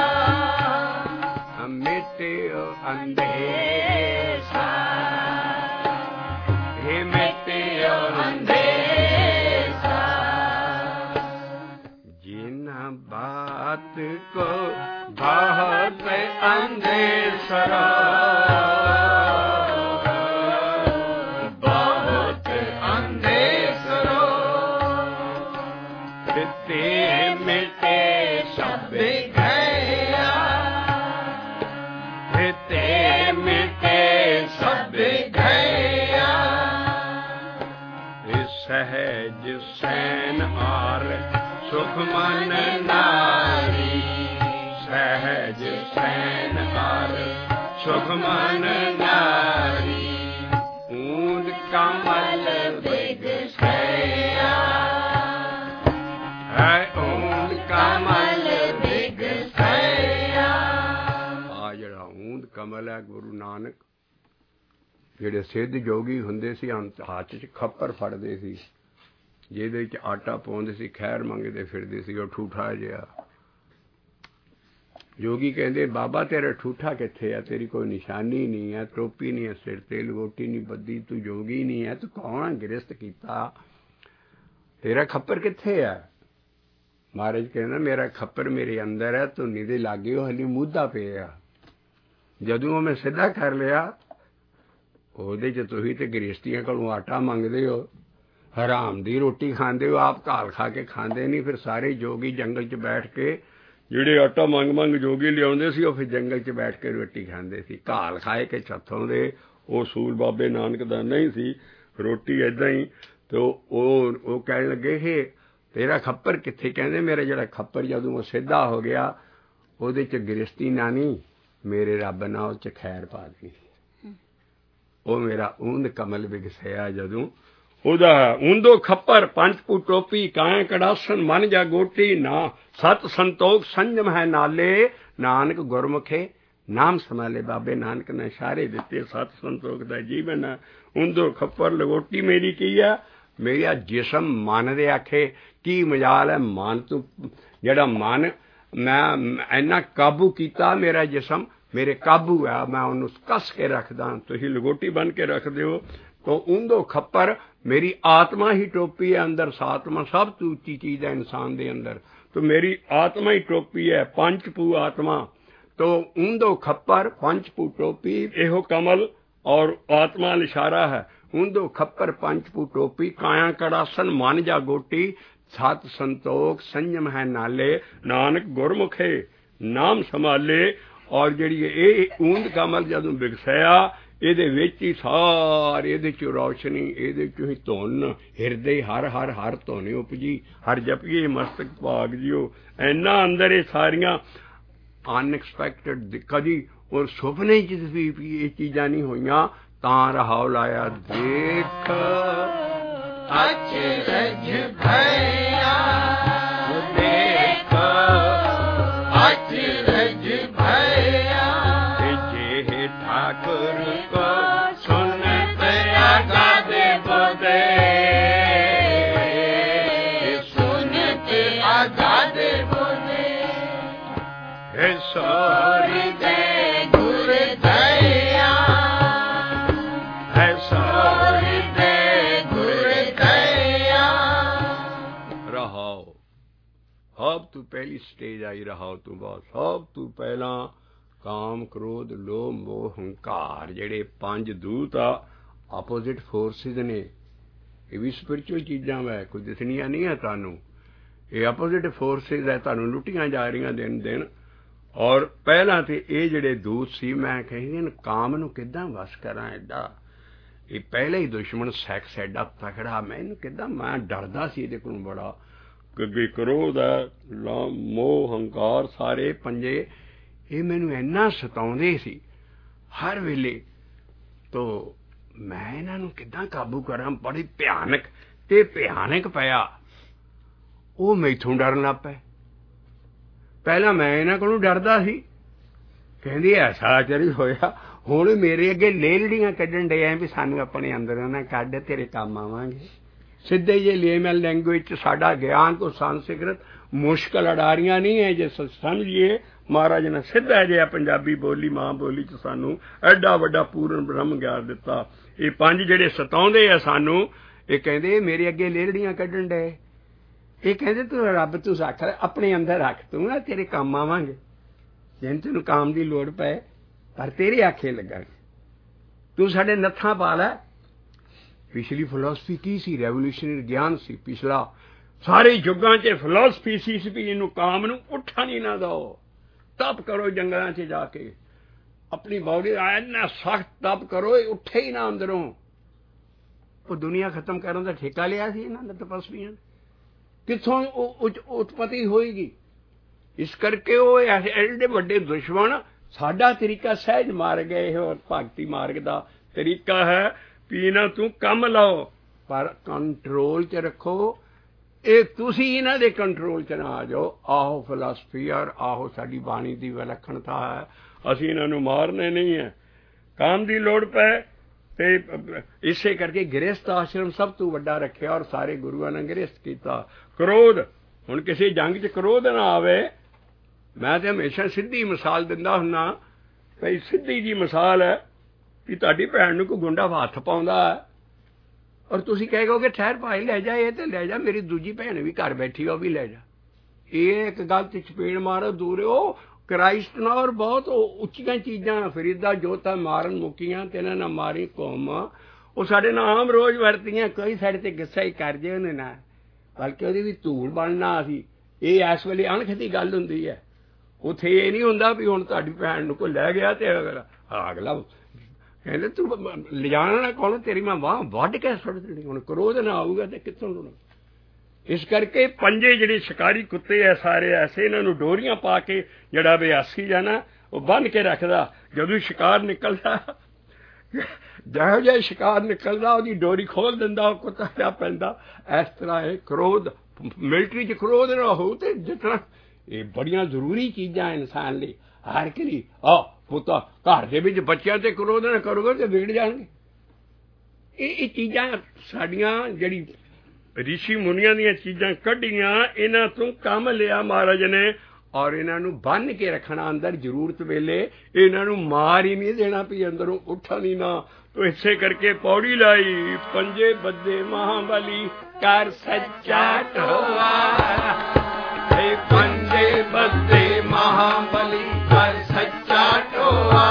ਮਿਟਿਓ ਅੰਧੇਰਾ। हे ਮਿਟਿਓ ਅੰਧੇਰਾ। जिन बात को बहुत अंधेरा बहुत अंधेरा। ते मिटे सब गया ते मिटे सब गया। सहज सैन आर सुख मन नारी। सहज सैन आर सुख मन नारी। ऊंद कमल बिगसैया है ऊंद कमल बिगसैया। आ जड़ा ऊंद कमल है गुरु नानक ਜਿਹੜੇ ਸਿੱਧ ਜੋਗੀ ਹੁੰਦੇ ਸੀ ਹੱਥ 'ਚ ਖੱਪਰ ਫੜਦੇ ਸੀ, ਜਿਹਦੇ 'ਚ ਆਟਾ ਪਾਉਂਦੇ ਸੀ, ਖੈਰ ਮੰਗਦੇ ਫਿਰਦੇ ਸੀ। ਉਹ ਠੂਠਾ ਜਿਹਾ ਜੋਗੀ ਕਹਿੰਦੇ ਬਾਬਾ ਤੇਰਾ ਠੂਠਾ ਕਿੱਥੇ ਆ? ਤੇਰੀ ਕੋਈ ਨਿਸ਼ਾਨੀ ਨਹੀਂ ਹੈ, ਟੋਪੀ ਨਹੀਂ ਹੈ ਸਿਰ ਤੇ, ਲਗੋਟੀ ਨਹੀਂ ਬੱਧੀ, ਤੂੰ ਜੋਗੀ ਨਹੀਂ ਹੈ, ਤੂੰ ਕੌਣ ਗ੍ਰਸਤ ਕੀਤਾ, ਤੇਰਾ ਖੱਪਰ ਕਿੱਥੇ ਹੈ? ਮਹਾਰਾਜ ਕਹਿੰਦਾ ਮੇਰਾ ਖੱਪਰ ਮੇਰੇ ਅੰਦਰ ਹੈ, ਧੁਨੀ ਦੇ ਲਾਗੇ ਉਹ ਹਲੀ ਮੁੱਦਾ ਪਿਆ। ਜਦੋਂ ਮੈਂ ਸਿੱਧਾ ਕਰ ਲਿਆ ਉਹਦੇ 'ਚ ਤੁਸੀਂ ਤੇ ਗ੍ਰਸਤੀਆਂ ਕੋਲੋਂ ਆਟਾ ਮੰਗਦੇ ਹੋ, ਹਰਾਮ ਦੀ ਰੋਟੀ ਖਾਂਦੇ ਹੋ, ਆਪ ਘਾਲ ਖਾ ਕੇ ਖਾਂਦੇ ਨਹੀਂ। ਫਿਰ ਸਾਰੇ ਜੋਗੀ ਜੰਗਲ 'ਚ ਬੈਠ ਕੇ ਜਿਹੜੇ ਆਟਾ ਮੰਗ ਜੋਗੀ ਲਿਆਉਂਦੇ ਸੀ ਉਹ ਫਿਰ ਜੰਗਲ 'ਚ ਬੈਠ ਕੇ ਰੋਟੀ ਖਾਂਦੇ ਸੀ, ਘਾਲ ਖਾਏ ਕੇ ਛੱਥੋਂ ਦੇ। ਉਹ ਸੂਲ ਬਾਬੇ ਨਾਨਕ ਦਾ ਨਹੀਂ ਸੀ, ਰੋਟੀ ਏਦਾਂ ਹੀ। ਤੇ ਉਹ ਕਹਿਣ ਲੱਗੇ ਇਹ ਤੇਰਾ ਖੱਪਰ ਕਿੱਥੇ? ਕਹਿੰਦੇ ਮੇਰਾ ਜਿਹੜਾ ਖੱਪਰ ਜਦੋਂ ਉਹ ਸਿੱਧਾ ਹੋ ਗਿਆ ਉਹਦੇ 'ਚ ਗ੍ਰਸਤੀ ਨਾ ਨਹੀਂ, ਮੇਰੇ ਰੱਬ ਨਾਲ ਉਹ 'ਚ ਖੈਰ ਪਾ ਦਿੱਤੀ। ਉਹ ਮੇਰਾ ਊਂਦ ਕਮਲ ਵਿਗਸਿਆ ਜਦੋਂ ਉਹਦਾ ਊਂਦੋ ਖੱਪਰ ਪੰਜ ਪੂ ਟੋਪੀ ਕਾਇਆ ਕੜਾਸਨ ਮਨ ਜਾ ਗੋਟੀ ਨਾ। ਸਤ ਸੰਤੋਖ ਸੰਜਮ ਹੈ ਨਾਲੇ ਨਾਨਕ ਗੁਰਮੁਖੇ ਨਾਮ ਸੰਭਾਲੇ। ਬਾਬੇ ਨਾਨਕ ਨੇ ਇਸ਼ਾਰੇ ਦਿੱਤੇ ਸਤ ਸੰਤੋਖ ਦਾ ਜੀਵਨ ਹੈ। ਊਂਦੋ ਖੱਪਰ ਲਗੋਟੀ ਮੇਰੀ ਕੀ ਆ? ਮੇਰਾ ਜਿਸਮ ਮਨ ਦੇ ਆਖੇ ਕੀ ਮਜਾਲ ਹੈ। ਮਨ ਤੂੰ ਜਿਹੜਾ ਮਨ ਮੈਂ ਇੰਨਾ ਕਾਬੂ ਕੀਤਾ, ਮੇਰਾ ਜਿਸਮ ਮੇਰੇ ਕਾਬੂ ਹੈ, ਮੈਂ ਉਹਨੂੰ ਕੱਸ ਕੇ ਰੱਖਦਾ। ਤੁਸੀਂ ਲਗੋਟੀ ਬਣ ਕੇ ਰੱਖਦੇ ਹੋ ਤਾਂ ਊਂਦੋ ਖੱਪਰ ਮੇਰੀ ਆਤਮਾ ਹੀ ਟੋਪੀ ਹੈ ਅੰਦਰ। ਸਾਤਮਾ ਸਭ ਤੋਂ ਉੱਚੀ ਚੀਜ਼ ਹੈ ਇਨਸਾਨ ਦੇ ਅੰਦਰ, ਤਾਂ ਮੇਰੀ ਆਤਮਾ ਹੀ ਟੋਪੀ ਹੈ। ਪੰਜ ਪੂ ਆਤਮਾ तो ऊंदो खप्पर पंच पू टोपी एहो कमल और आत्मा इशारा है। ऊंदो खप्पर पंच पू टोपी काया कड़ासन मन जा गोटी सत संतोख संयम है नाले नानक गुरमुखे नाम संभाले। और जिहड़ी ये ऊंद कमल जदों विकसिया ਇਹਦੇ ਵਿੱਚ ਹੀ ਸਾਰੇ ਇਹਦੇ 'ਚ ਰੌਸ਼ਨੀ, ਇਹਦੇ 'ਚੋਂ ਹੀ ਧੁੰਨ, ਹਿਰਦੇ ਹਰ ਹਰ ਹਰ ਧੁੰਨ ਉਪਜੀ, ਹਰ ਜਪੀਏ ਮਸਤਕ ਭਾਗ ਜਿਓ। ਇੰਨਾ ਅੰਦਰ ਇਹ ਸਾਰੀਆਂ ਅਨਐਕਸਪੈਕਟਡ ਕਦੀ ਔਰ ਸੁਪਨੇ 'ਚ ਵੀ ਇਹ ਚੀਜ਼ਾਂ ਨਹੀਂ ਹੋਈਆਂ। ਤਾਂ ਰਹਾਉ ਲਾਇਆ ਦੇਖ ਅਚਰਜ ਭਇਆ ਦੇਖ ਅਚਰਜ ਭਇਆ ਜੇ ठाकुर को सुनत आगादे बोदे सुनत आगादे बोदे सोरी दे गुर दया सोरी दे गुर दया। रहाओ सब तू पहली स्टेज आई। रहाओ तू बहुत सब तू पहला ਕਾਮ ਕ੍ਰੋਧ ਲੋਭ ਮੋਹ ਹੰਕਾਰ ਜਿਹੜੇ ਪੰਜ ਦੂਤ ਆ ਆਪੋਜ਼ਿਟ ਫੋਰਸਿਸ ਨੇ। ਇਹ ਵੀ ਸਪਿਰਿਚੁਅਲ ਚੀਜ਼ਾਂ ਵੈ, ਕੋਈ ਦਿਸਣੀਆਂ ਨਹੀਂ ਹੈ ਤੁਹਾਨੂੰ। ਇਹ ਆਪੋਜ਼ਿਟ ਫੋਰਸਿਸ ਹੈ, ਤੁਹਾਨੂੰ ਲੁੱਟੀਆਂ ਜਾ ਰਹੀਆਂ ਦਿਨ ਦਿਨ। ਔਰ ਪਹਿਲਾਂ ਤੇ ਇਹ ਜਿਹੜੇ ਦੂਤ ਸੀ ਮੈਂ ਕਹਿੰਦੀ ਕਾਮ ਨੂੰ ਕਿੱਦਾਂ ਵਸ ਕਰਾਂ ਐਡਾ। ये पहले ही दुश्मन सैक्स एडा तकड़ा, मैनू कहता मैं डरदा सी इहदे कोलों बड़ा, कि क्रोध है, मोह हंकार सारे पंजे ये मैनू इन्ना सताउंदे सी हर वेले। तो मैं इन्हां नूं किद्दां काबू करां, बड़ी भयानक ते भयानक पिया। वो मैथों डरन लग पए। पहला मैं इन्हां कोलों डरदा सी, कहंदी ऐसा आचर होया, हुण मेरे अगे लेलड़ियां कड्ढण डे भी सानू अपने अंदरों ना कढ, तेरे काम आवांगे। सीधे जे लेमन लैंगुएज साडा ज्ञान को संस्कृत मुश्किल अडारियां नहीं है, जे समझिए महाराज ने सीधा जिहा पंजाबी बोली मां बोली च सानू एडा वड्डा पूर्ण ब्रह्म ज्ञान दिता। ये पंज जिहड़े सताउंदे आ सानू, ये कहंदे मेरे अगे लेलड़ियां कड्ढण डे, ये कहंदे तू रब तू रख अपने अंदर रख, तू ना तेरे काम आवांगे, जिन तेनू काम की लोड़ पए पर तेरे आखे लगणगे, तू साडे नत्थां पा लै। पिछली फिलोसफी की सी? रेवोल्यूशनरी ज्ञान सी पिछला, सारे युगां च फिलोसफी सी भी इनू काम नू उठा नहीं ना दो, तप करो जंगलों च जाके, अपनी बॉडी इन्ना सख्त तप करो उठे ही ना अंदरों। वो दुनिया खत्म करने का ठेका लिया सी इन्हां ने तपस्वियां, कित्थों उत्पत्ति होएगी? इस करके वो एडे वड्डे दुश्मन साडा तरीका सहज मार गए और भगती मार्ग का तरीका है भी इन्हां तू कम लाओ पर कंट्रोल च रखो। ये तुसी इन्हां दे कंट्रोल च ना आ जाओ। आहो फिलासफी और आहो साडी बाणी दी विलक्षणता है, असीं इन्हां नूं मारने नहीं है। काम दी लोड़ पै ते इसे करके गृहस्थ आश्रम सब तो वड्डा रखिया और सारे गुरुआं ने गृहस्थ कीता। क्रोध, हुण किसी जंग च क्रोध ना आवे। मैं तो हमेशा सीधी मिसाल दिंदा हुन्ना, भई सीधी जी मिसाल है कि तुहाडी भैन नूं कोई गुंडा हत्थ पाउंदा है और तुसीं कहोगे ठहर भाई लै जा, ये तो लै जा, मेरी दूजी भैन भी घर बैठी है, वह भी लै जा। ये एक गल ते चपेड़ मारो दूर हो। क्राइस्ट ना और बहुत उच्चियां चीज़ां फरीदा जोता मारन मुक्कियां ते इन्हां नाल मारी कौम, वो साडे नाल आम रोज़ वरतियां, कोई साडे ते गुस्सा ही कर जे उन्हें ना, बल्कि ਉਹਦੀ भी धूल बनना असीं। ये इस वेले अणख दी गल हुंदी है। उत्थे ये नहीं हुंदा भी हुण तुहाडी भैन नूं कोई लै गया ते अगला कहते तू ले जाना ना कौन, तेरी मैं वाह वढ़ के सुट देनी। हुण क्रोध ना आऊगा तो कित्थों लुणा। इस करके पंजे जिहड़े शिकारी कुत्ते है सारे ऐसे, इन्हां नूं डोरियां पा के जिहड़ा बयासी जाना वो बन के रखदा। जदों शिकार निकलदा, जिहो जिहा शिकार निकलदा ਉਹਦੀ डोरी खोल दिंदा, ਉਹ कुत्ता पिया पैंदा। इस तरह है क्रोध। मिलटरी च क्रोध ना हो तो जितना ये बड़ियां जरूरी चीज़ां इंसान लिए हर के लिए। पुत्ता घर दे विच बच्चों ते क्रोध ना करोगे तो बिगड़ जाएंगे। ये चीज़ां साडियां जिहड़ी ऋषि मुनियां दीयां चीज़ां कढ़ियां, इन्हां तों कम लिया महाराज ने और इन्हां नूं बन के रखना अंदर। जरूरत वेले इन्हां नूं मार ही नहीं देना भी अंदरों उठा नहीं ना। तो इसे करके पौड़ी लाई, पंजे बद्दे महाबली कर सच्चा टोआ, पंजे बद्दे महाबली कर सच्चा टोआ,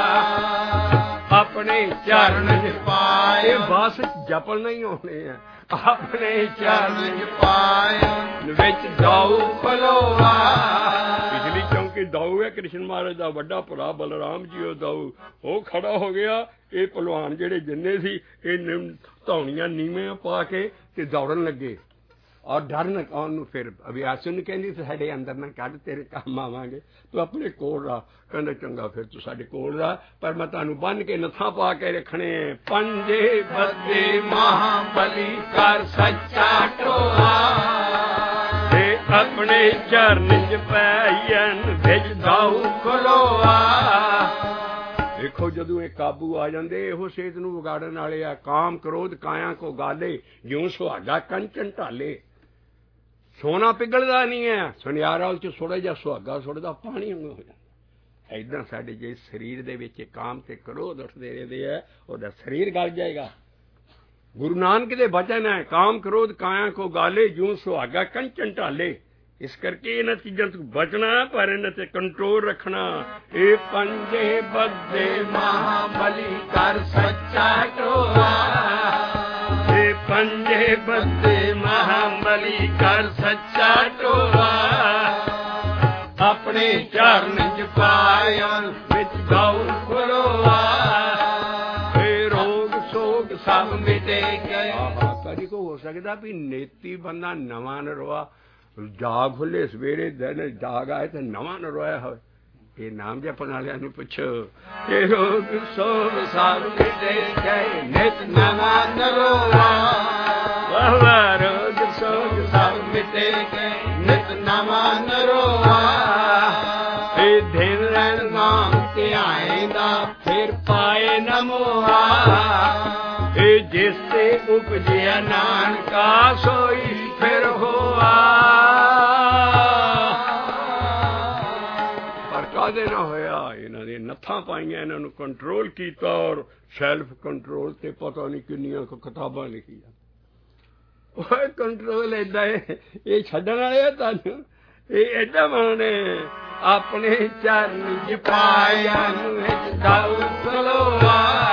अपने चरण पाए बस जपल नहीं होने हैं, अपने चरण पाए विच दाऊ खलोआ। पिछली चौंकी दाऊ है कृष्ण महाराज का वड्डा भरा बलराम जी वो दाऊ, वो खड़ा हो गया। ये पहलवान जेड़े जिन्ने सी ये धौनियां नीवें पा के ते दौड़न लगे और डरन कौन फिर अभियासी ने कहती साडे अंदर ना कढ़, तेरे काम आवांगे, तू अपने कोल रहा। कहंदा चंगा फिर तू साडे कोल रहा, पर मैं तुहानू बन के नत्थां पा के रखने। पंजे बद्दे महाबली कर सच्चा टोआ, ते अपने चरण च पैन विच दाऊ खलोआ। देखो जदों ये काबू आ जाते, यो सेहत नूं विगाड़न वाले आ। काम क्रोध काया को गाले, ज्यों सुहागा कंचन ढाले। सोना पिघलदा नहीं है, सुनियारा उस थोड़ा जिहा सुहागा सुटदा पानी वांगू हो जाता। इदां साडे जे शरीर दे विच काम ते क्रोध उठदे रहिंदे है, उहदा शरीर गल जाएगा। गुरु नानक दे वचन है, काम क्रोध काया को गाले, ज्यों सुहागा कंचन ढाले। इस करके इन्हां चीज़ां तो बचना पर इन्हां ते कंट्रोल रखना। ए पंजे बद्दे महाबली कर सच्चा टोआ, ए पंजे बद्दे महाबली कर सच्चा टोआ, अपने चरण च पायन विच दाऊ खलोआ। ए रोग सोग लगता भी नेती बंदा नवा नरोआ जाग खुले सवेरे दिन जाग आए तो नवा नरोया हो। ये नाम जपन वाले पुछो ये रोग सोग सब मिटे गए नित नवा नरोआ। रोग सोग सब मिटे गए नित नवा नरोआ। दिन नाम ध्याएंदा फिर पाए न मोहा। जिससे उपजिया नानका सोई फिर होआ। पर कादे ना होया इन्हां दे नत्थां पाईयां इन्हां नूं कंट्रोल कीता और सैल्फ कंट्रोल ते पता नहीं किन्नियां किताबां लिखियां। ओए कंट्रोल ऐदा है ये छड्डण वाले आ तुहानूं ये ऐदा माने अपने चरण च पाया दाऊ खलोआ।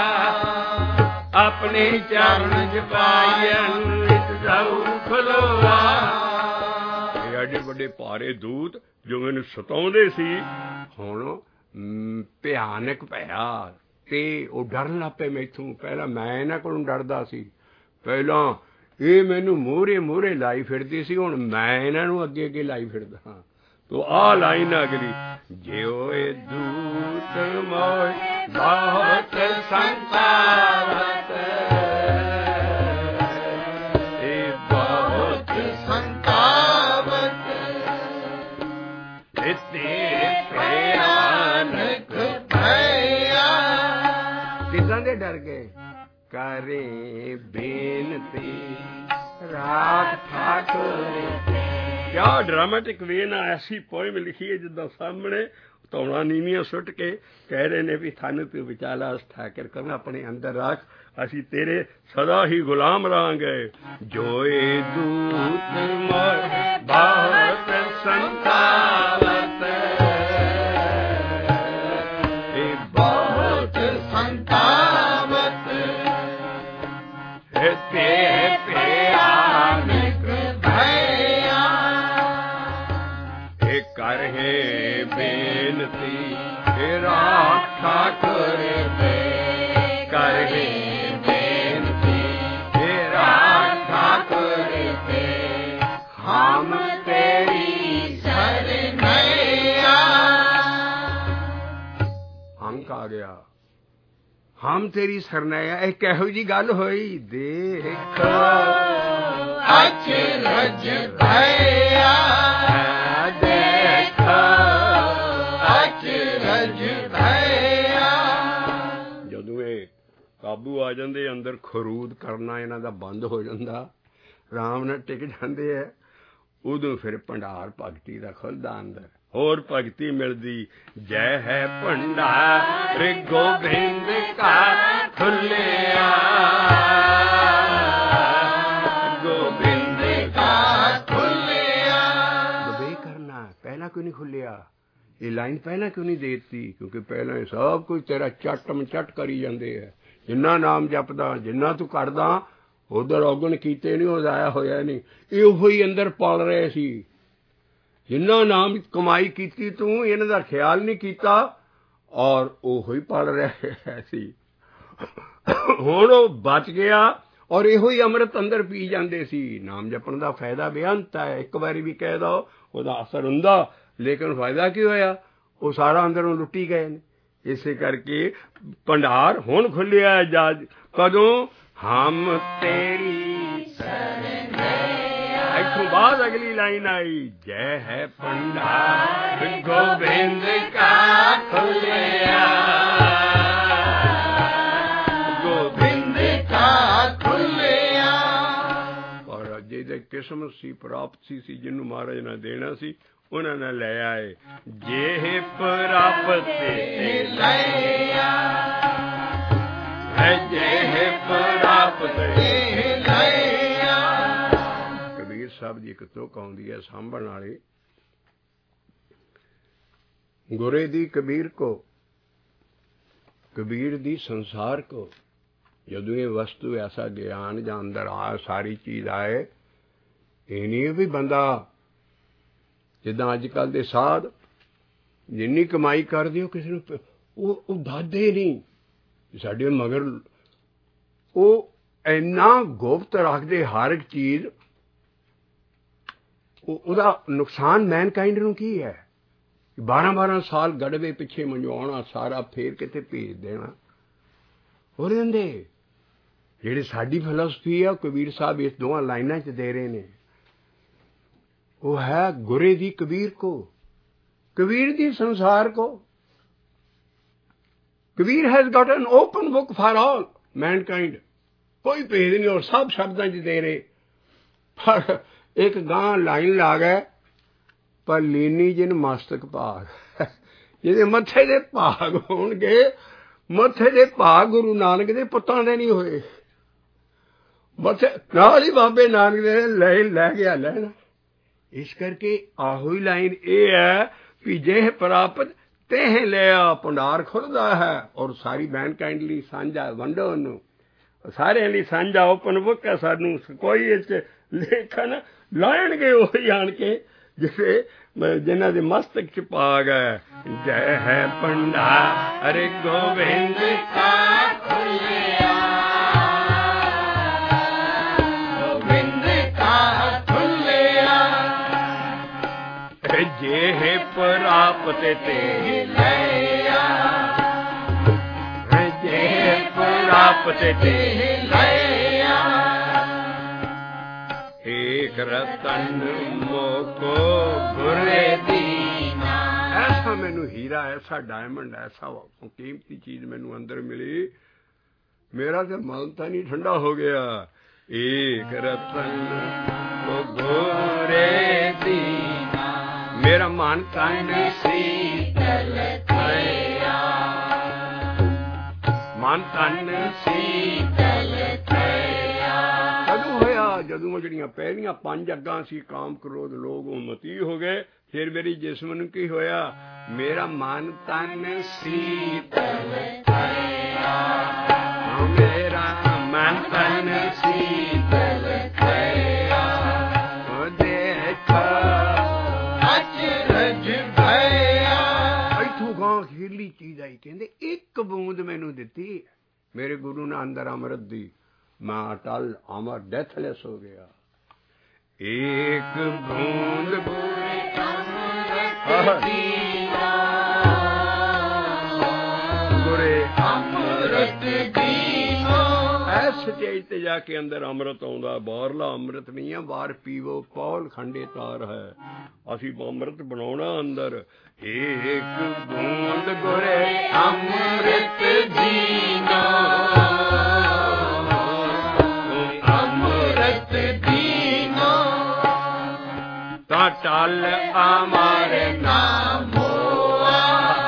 अपने चरण च पाया दाऊ खलोआ। एडे बड़े भारे दूत जो मैनू सताउंदे सी हुण भयानक पिया ते ओह डरन लग पे मैथों। पहला मैं इन्हां कोलों डरदा सी। पहला ये मैनू मूहरे मूहरे लाई फिरदी सी हुण मैं इन्हां नूं अगे अगे लाई फिरदा हां। तो आ लाइन अगली जियोए दूत मोय बहुत संतावत। बहुत संतावत तेरे भयानक भैया। किदां दे डर गए करे बेनती रात ठाकुर। क्या ड्रामेटिक वे ना ऐसी पोएम लिखी है जिदा सामने तौड़ा नीवियां सुट के कह रहे ने भी थानू तू विचाला ठाकर करना अपने अंदर रख असी तेरे सदा ही गुलाम रहांगे। जोए दूत मोर बहुत संतावत। बहुत संतावत ते भयानक भैया। कर है बेनती तेरा ठाकुर पे। कर है बेनती तेरा ठाकुर पे। हम तेरी शरणैया। अंक आ गया हम तेरी शरणैया। एक कहो जी गल होई देख अचरज भैया। काबू आ जाते अंदर खरूद करना इन्हां दा बंद हो जाता आराम नाल टिक जाते है। उदों फिर भंडार भगती दा खुलदा अंदर होर भगती मिलदी। जय है भंडार गोबिंद का खुलिया। गोबिंद का खुलिया। दुबे करना पहला क्यों नहीं खुलिया। ये लाइन पहला क्यों नहीं देती क्योंकि पहला सब कुछ तेरा चटम चट करी जाते है। जिन्ना नाम जपदा जिन्ना तू करदा उधर औगण कीते नहीं उदाया होया नहीं। इहो ही अंदर पल रहे सी। जिन्ना नाम कमाई कीती तू इन्हां दा ख्याल नहीं कीता और ओहो ही पल रहे सी। हुण ओह बच गया और इहो ही अमृत अंदर पी जाते सी। नाम जपण दा फायदा बेअंत है। एक बारी भी कह दो उहदा असर हुंदा लेकिन फायदा की होया वो सारा अंदरों लुट्टी गए ने। इसे करके भंडार हुण खुलिया जाज कदों हम तेरी शरणैया। इथों बाद अगली लाइन आई जय है भंडार गोबिंद का खुलिया। गोबिंद का खुलिया। और जिहदे किस्मत सी प्राप्ति सी जिन्हों महाराज ने देना सी उन्होंने ले आए। जे प्राप्त लैया जे प्राप्त लैया। कबीर साहब जी एक तुक आउंदी है सांभण वाली। गुरे दी कबीर को कबीर दी संसार को। जदों ये वस्तु ऐसा ज्ञान जां अंदर आ सारी चीज आए ये नहीं भी बंदा जिदा अजकल के साध जिन्नी कमाई कर दिओ किसी नूं वो दादे नहीं साडे मगर वो ਇੰਨਾ ਗੁਪਤ ਰੱਖਦੇ ਹਰ ਇੱਕ ਚੀਜ਼। ਉਹਦਾ ਨੁਕਸਾਨ ਮੈਨਕਾਈਂਡ ਨੂੰ ਕੀ ਹੈ? 12 ਸਾਲ ਗੜਵੇ ਪਿੱਛੇ ਮੰਜਵਾਉਣਾ ਸਾਰਾ, ਫੇਰ ਕਿਤੇ ਭੇਜ ਦੇਣਾ। ਹੋ ਰਹਿੰਦੇ ਜਿਹੜੇ ਸਾਡੀ ਫਿਲਾਸਫੀ ਆ ਕਬੀਰ ਸਾਹਿਬ ਇਸ ਦੋਵਾਂ ਲਾਈਨਾਂ 'ਚ ਦੇ ਰਹੇ ਨੇ। ਉਹ ਹੈ ਗੁਰੇ ਦੀ ਕਬੀਰ ਕੋ, ਕਬੀਰ ਦੀ ਸੰਸਾਰ ਕੋ। Kabir has got an open book for all mankind, ਕੋਈ ਭੇਦ ਨਹੀਂ, ਔਰ ਸਭ ਸ਼ਬਦਾਂ 'ਚ ਦੇ ਰਹੇ। ਪਰ ਇੱਕ ਗਾਂ ਲਾਈਨ ਲਾ ਗਏ, ਪਰ ਲੀਨੀ ਜਿਨ ਮਸਤਕ ਭਾਗ, ਜਿਹਦੇ ਮੱਥੇ ਦੇ ਭਾਗ ਹੋਣਗੇ, ਮੱਥੇ ਦੇ ਭਾਗ ਗੁਰੂ ਨਾਨਕ ਦੇ ਪੁੱਤਾਂ ਦੇ ਨਹੀਂ ਹੋਏ। ਮੱਥੇ ਨਾਲ ਹੀ ਬਾਬੇ ਨਾਨਕ ਦੇ ਲੈ ਗਿਆ ਲੈਣਾ। ਇਸ ਕਰਕੇ ਆਹੋ ਹੀ ਲਾਈਨ ਇਹ ਹੈ ਵੀ ਜੇ ਪ੍ਰਾਪਤ ਤੇਹ ਲਿਆ, ਭੰਡਾਰ ਖੁੱਲ੍ਹਦਾ ਹੈ। ਔਰ ਸਾਰੀ ਮੈਨਕਾइंड ਲਈ ਸਾਂਝਾ, ਵੰਡੋ ਉਹਨੂੰ, ਸਾਰਿਆਂ ਲਈ ਸਾਂਝਾ ਓਪਨ ਬੁੱਕ ਹੈ। ਸਾਨੂੰ ਕੋਈ ਇਸ 'ਚ ਲੇਖਣ ਲਾਉਣਗੇ ਉਹੀ ਆਣ ਕੇ ਜਿਹੜੇ ਜਿਨ੍ਹਾਂ ਦੇ ਮਸਤਕ 'ਚ ਭਾਗ ਹੈ। ਜੈ ਹੈ ਭੰਡਾਰ ਗੋਬਿੰਦ ਕਾ ਖੁੱਲਿਆ, ਗੋਬਿੰਦ ਕਾ ਖੁੱਲਿਆ। ਜੇ ਪ੍ਰਾਪਤ ਤੇ ਲਿਆ, ਜੇ ਪ੍ਰਾਪਤ ਤੇ ਲਿਆ। ਏਕ ਰਤਨ ਮੋਕੋ ਗੁਰੇ ਦੀਨਾ। ਐਸਾ ਮੈਨੂੰ ਹੀਰਾ, ਐਸਾ ਡਾਇਮੰਡ, ਐਸਾ ਕੀਮਤੀ ਚੀਜ਼ ਮੈਨੂੰ ਅੰਦਰ ਮਿਲੀ, ਮੇਰਾ ਤੇ ਮਨ ਤਾਂ ਨਹੀਂ ਠੰਡਾ ਹੋ ਗਿਆ। ਏਕ ਰਤਨ ਗੁਰੇ ਦੀਨਾ, ਮੇਰਾ ਮਨ ਤਨ ਸੀਤਲ ਥਿਆ, ਮਨ ਤਨ ਸੀਤਲ ਥਿਆ। ਕਦੋਂ ਹੋਇਆ? ਜਦੋਂ ਜਿਹੜੀਆਂ ਪਹਿਲੀਆਂ 5 ਅੱਗਾਂ ਸੀ, ਕਾਮ ਕ੍ਰੋਧ ਲੋਭ ਮਤੀ ਹੋ ਗਏ। ਫਿਰ ਮੇਰੀ ਜਿਸਮ ਨੂੰ ਕੀ ਹੋਇਆ? ਮੇਰਾ ਮਨ ਤਨ ਸੀਤਲ ਥਿਆ, ਮੇਰਾ ਮਨ ਤਨ ਸੀਤਲ ਥਿਆ। ਉਹ ਦੇਖੋ ਅਚਰਜ ਭਇਆ। ਇੱਥੋਂ ਗਾਂ ਅਖੀਰਲੀ ਚੀਜ਼ ਆਈ, ਕਹਿੰਦੇ ਇੱਕ ਬੂੰਦ ਮੈਨੂੰ ਦਿੱਤੀ ਮੇਰੇ ਗੁਰੂ ਨੇ ਅੰਦਰ ਅੰਮ੍ਰਿਤ ਦੀ, मैं अटल अमर डेथलेस हो गया। एक बूंद गुरे अमृत दीनो। ऐस स्टेज ते जाके अंदर अमृत आउंदा, बाहरला अमृत नहीं है। बाहर पीवो पौल खंडे तार है, असी अमृत बनाउणा अंदर। एक बूंद गुरे अमृत दीनो, अटल अमर नाम होआ,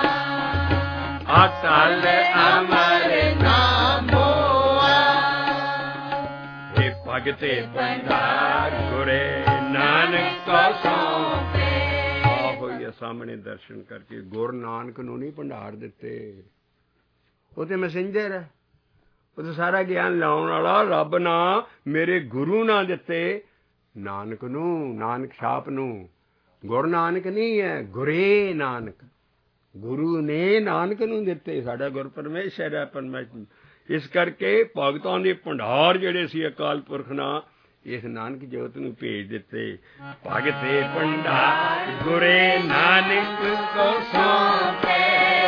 अटल अमर नाम होआ। हे भगते भंडार गुरे नानक को सौंपे। आओ ये सामने दर्शन करके गुर नानक नूं नहीं भंडार दिते, वो तो मैसेंजर है, वो तो सारा ज्ञान लाउण वाला। रब ना मेरे गुरु ना दिते नानक नूं, नानक छाप नूं। गुरु नानक नहीं है, गुरे नानक, गुरु ने नानक नूं दिते। साडा गुर परमेश्वर है, परमेश्वर। इस करके भगतां दे भंडार जिहड़े सी अकाल पुरख नाल इस नानक जोत नूं भेज दिते। भगते भंडार गुरे नानक को सौंपे,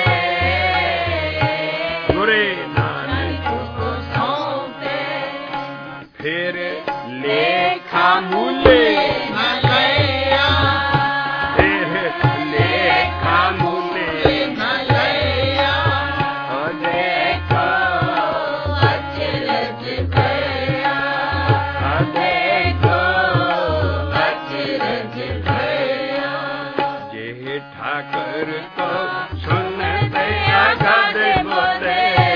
गुरे नानक को सौंपे। फिर लेखा मूले न लिया, लेखा मूले न लिया। देखो अचरज भया, देखो अचरज भया। जे ठाकर को सुनते अगद बोले,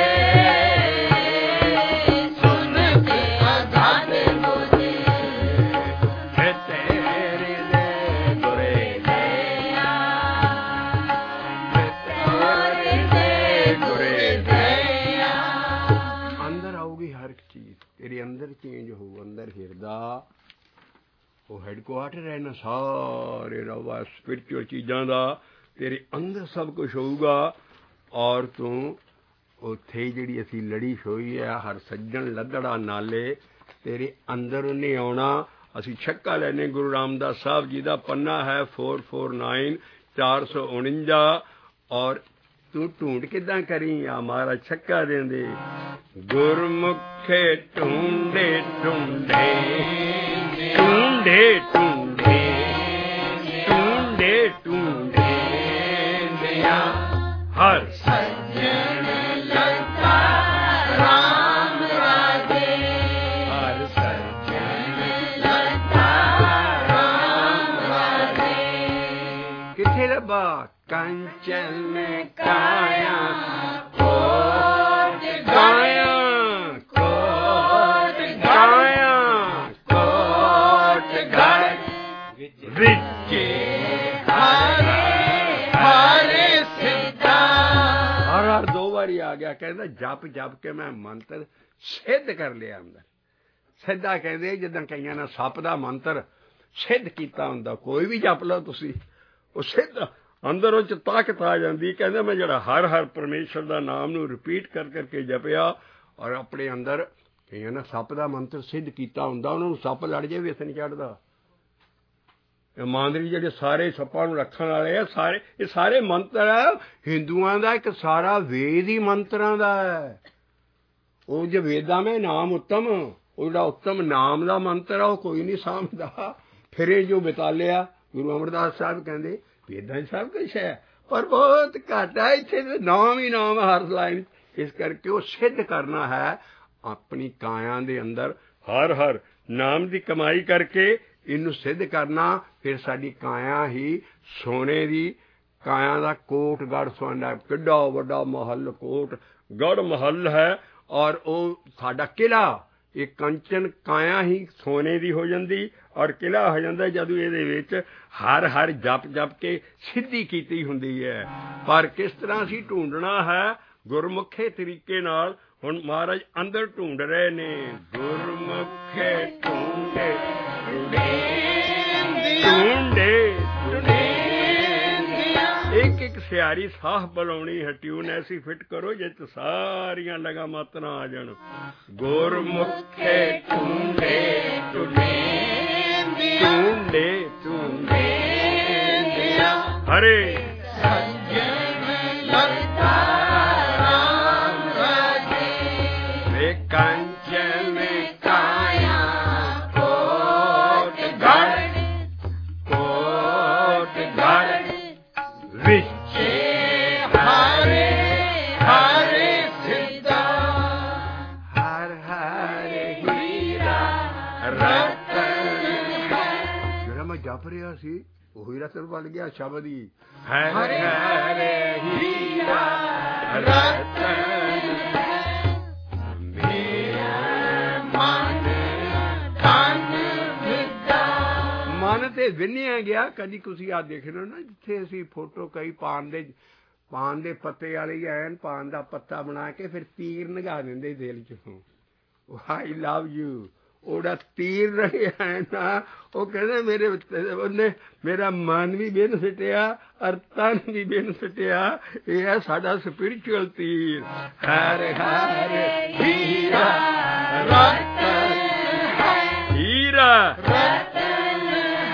अंदर चेंज हो, अंदर हिरदा वो हैडकुआटर है ना सारे रवा स्पिरिचुअल चीज़ों का, तेरे अंदर सब कुछ होगा। और तू ਉੱਥੇ ਜਿਹੜੀ ਅਸੀਂ ਲੜੀ ਹੋਈ ਹੈ, ਹਰ ਸੱਜਣ ਲੱਦੜਾ ਨਾਲੇ ਤੇਰੇ ਅੰਦਰ ਉਹਨੇ ਆਉਣਾ। ਅਸੀਂ ਛੱਕਾ ਲੈਨੇ ਗੁਰੂ ਰਾਮਦਾਸ ਸਾਹਿਬ ਜੀ ਦਾ, ਪੰਨਾ ਹੈ 449 449। ਔਰ ਤੂੰ ਢੂੰਡ ਕਿੱਦਾਂ ਕਰੀ ਆ ਮਹਾਰਾਜ ਛੱਕਾ ਦੇਂਦੇ, ਗੁਰਮੁਖੇ ਢੂੰਡੇ ਢੂੰਡੇ ਢੂੰਡੇ ਢੂੰਡੇ ਢੂੰਡੇ ਢੂੰਡੇ ਦਿਆ ਹਰ ਸੱਜਣ ਲੱਗਾ ਰਾਮ ਰਾਜੇ, ਹਰ ਸੱਜਣ ਲੱਗਾ ਰਾਮ ਰਾਜੇ। ਕਿੱਥੇ ਲੱਭਾ ਕੰਚਨ ਕਾਇਆ ਕੋਟ ਗਾਇਆ, ਕੋਟ ਗਾਇਆ, ਕੋਟ ਗਾਇਆ ਵਿੱਚ ਹਰੇ ਹਰੇ ਸਿੱਧਾ। ਹਰ ਦੋ ਵਾਰੀ ਆ ਗਿਆ, ਕਹਿੰਦਾ ਜਪ ਜਪ ਕੇ ਮੈਂ ਮੰਤਰ ਸਿੱਧ ਕਰ ਲਿਆ ਅੰਦਰ। ਸਿੱਧਾ ਕਹਿੰਦੇ ਜਿੱਦਾਂ ਕਈਆਂ ਨੇ ਸੱਪ ਦਾ ਮੰਤਰ ਸਿੱਧ ਕੀਤਾ ਹੁੰਦਾ, ਕੋਈ ਵੀ ਜਪ ਲਓ ਤੁਸੀਂ, ਉਹ ਸਿੱਧ ਅੰਦਰ ਉਹ 'ਚ ਤਾਕਤ ਆ ਜਾਂਦੀ। ਕਹਿੰਦੇ ਮੈਂ ਜਿਹੜਾ ਹਰ ਹਰ ਪਰਮੇਸ਼ਰ ਦਾ ਨਾਮ ਨੂੰ ਰਿਪੀਟ ਕਰ ਕਰਕੇ ਜਪਿਆ ਔਰ ਆਪਣੇ ਅੰਦਰ ਕਈਆਂ ਨੇ ਸੱਪ ਦਾ ਮੰਤਰ ਸਿੱਧ ਕੀਤਾ ਹੁੰਦਾ, ਉਹਨਾਂ ਨੂੰ ਸੱਪ ਲੜ ਜੇ ਵਿਸ ਨਹੀਂ ਚੜ੍ਹਦਾ। ਇਮਾਨਦਾਰੀ ਜਿਹੜੇ ਸਾਰੇ ਸੱਪਾਂ ਨੂੰ ਰੱਖਣ ਵਾਲੇ ਆ, ਸਾਰੇ ਇਹ ਸਾਰੇ ਮੰਤਰ ਹੈ ਹਿੰਦੂਆਂ ਦਾ, ਇੱਕ ਸਾਰਾ ਵੇਦ ਹੀ ਮੰਤਰਾਂ ਦਾ ਹੈ। ਉਹ ਜੇ ਵੇਦਾਂ ਮੈਂ ਨਾਮ ਉੱਤਮ, ਉਹ ਜਿਹੜਾ ਉੱਤਮ ਨਾਮ ਦਾ ਮੰਤਰ ਆ ਉਹ ਕੋਈ ਨਹੀਂ ਸਾਂਭਦਾ। ਫਿਰ ਇਹ ਜੋ ਬਿਤਾਲਿਆ ਗੁਰੂ ਅਮਰਦਾਸ ਸਾਹਿਬ ਕਹਿੰਦੇ ਵੇਦਾਂ 'ਚ ਸਭ ਕੁਛ ਹੈ ਪਰ ਬਹੁਤ ਘੱਟ ਹੈ, ਇੱਥੇ ਨਾਮ ਹੀ ਨਾਮ ਹਰ ਲਾਈਨ। ਇਸ ਕਰਕੇ ਉਹ ਸਿੱਧ ਕਰਨਾ ਹੈ ਆਪਣੀ ਕਾਇਆ ਦੇ ਅੰਦਰ, ਹਰ ਹਰ ਨਾਮ ਦੀ ਕਮਾਈ ਕਰਕੇ ਇਹਨੂੰ ਸਿੱਧ ਕਰਨਾ। ਫਿਰ ਸਾਡੀ ਕਾਇਆ ਹੀ ਸੋਨੇ ਦੀ, ਕਾਇਆ ਦਾ ਕੋਟ ਗੜ੍ਹ ਸੋਨਾ, ਕਿੱਡਾ ਵੱਡਾ ਮਹੱਲ ਕੋਟ ਗੜ੍ਹ ਮਹੱਲ ਹੈ। ਔਰ ਉਹ ਸਾਡਾ ਕਿਲ੍ਹਾ, ਇਹ ਕੰਚਨ ਕਾਇਆ ਹੀ ਸੋਨੇ ਦੀ ਹੋ ਜਾਂਦੀ ਔਰ ਕਿਲ੍ਹਾ ਹੋ ਜਾਂਦਾ ਜਦੋਂ ਇਹਦੇ ਵਿੱਚ ਹਰ ਹਰ ਜਪ ਜਪ ਕੇ ਸਿੱਧੀ ਕੀਤੀ ਹੁੰਦੀ ਹੈ। ਪਰ ਕਿਸ ਤਰ੍ਹਾਂ ਅਸੀਂ ਢੂੰਡਣਾ ਹੈ ਗੁਰਮੁਖੇ ਤਰੀਕੇ ਨਾਲ। ਹੁਣ ਮਹਾਰਾਜ ਅੰਦਰ ਢੂੰਡ ਰਹੇ ਨੇ, ਗੁਰਮੁਖੇ ਢੂੰਡੇ ਢੂੰਡੇ ਢੂੰਡੇ। ਇੱਕ ਇੱਕ ਸਿਆਰੀ ਸਾਹ ਬੁਲਾਉਣੀ ਹੈ, ਟਿਊਨ ਐਸੀ ਫਿੱਟ ਕਰੋ ਜਿਸ 'ਚ ਸਾਰੀਆਂ ਲਗਾ ਮਾਤਰਾ ਆ ਜਾਣ। ਗੁਰਮੁਖੇ ਢੂੰਡੇ ਢੂੰਡੇ ਢੂੰਡੇ ਢੂੰਡੇ ਹਰੇ ਸੱਜਣ ਲੱਗਾ ਰਾਮ ਰਾਜੇ, ਵੇ ਕੰਚਨ ਕਾਇਆ ਕੋਟ ਗੜ੍ਹ, ਕੋਟ ਗੜ੍ਹ ਵਿੱਚ ਹਰੇ ਹਰੇ ਸਿੱਧਾ, ਹਰ ਹਰ ਹੀਰਾ ਰਤਨ। ਜਿਹੜਾ ਮੈਂ ਜਪ ਰਿਹਾ ਸੀ ਉਹੀ ਰਤਨ ਬਣ ਗਿਆ ਸ਼ਬਦ ਹੀ, ਹਰ ਹਰ ਹੀਰਾ ਰਤਨ। ਮੇਰਾ ਮਨ ਤਨ ਵਿਦਾ, ਮਨ ਤੇ ਵਿੰਨਿਆ ਗਿਆ। ਕਦੀ ਤੁਸੀਂ ਆ ਦੇਖਣਾ ਨਾ ਜਿੱਥੇ ਅਸੀਂ ਫੋਟੋ ਕਈ ਪਾਨ ਦੇ ਪੱਤੇ ਵਾਲੀ ਐਨ ਪਾਨ ਦਾ ਪੱਤਾ ਬਣਾ ਕੇ ਫਿਰ ਤੀਰ ਨਿਗਾ ਦਿੰਦੇ ਦਿਲ 'ਚੋਂ, ਆਈ ਲਵ ਯੂ। ਉਹਦਾ ਤੀਰ ਰਿਹਾ ਨਾ, ਉਹ ਕਹਿੰਦੇ ਮੇਰੇ ਉਹਨੇ ਮੇਰਾ ਮਨ ਵੀ ਬਿਨ ਸਿੱਟਿਆ ਔਰ ਤਨ ਵੀ ਬਿਨ ਸਿੱਟਿਆ। ਇਹ ਹੈ ਸਾਡਾ ਸਪਿਰਿਚੁਅਲ ਤੀਰ। ਹਰ ਹਰ ਹੀਰਾ ਰਤਨ, ਹੀਰਾ ਰਤਨ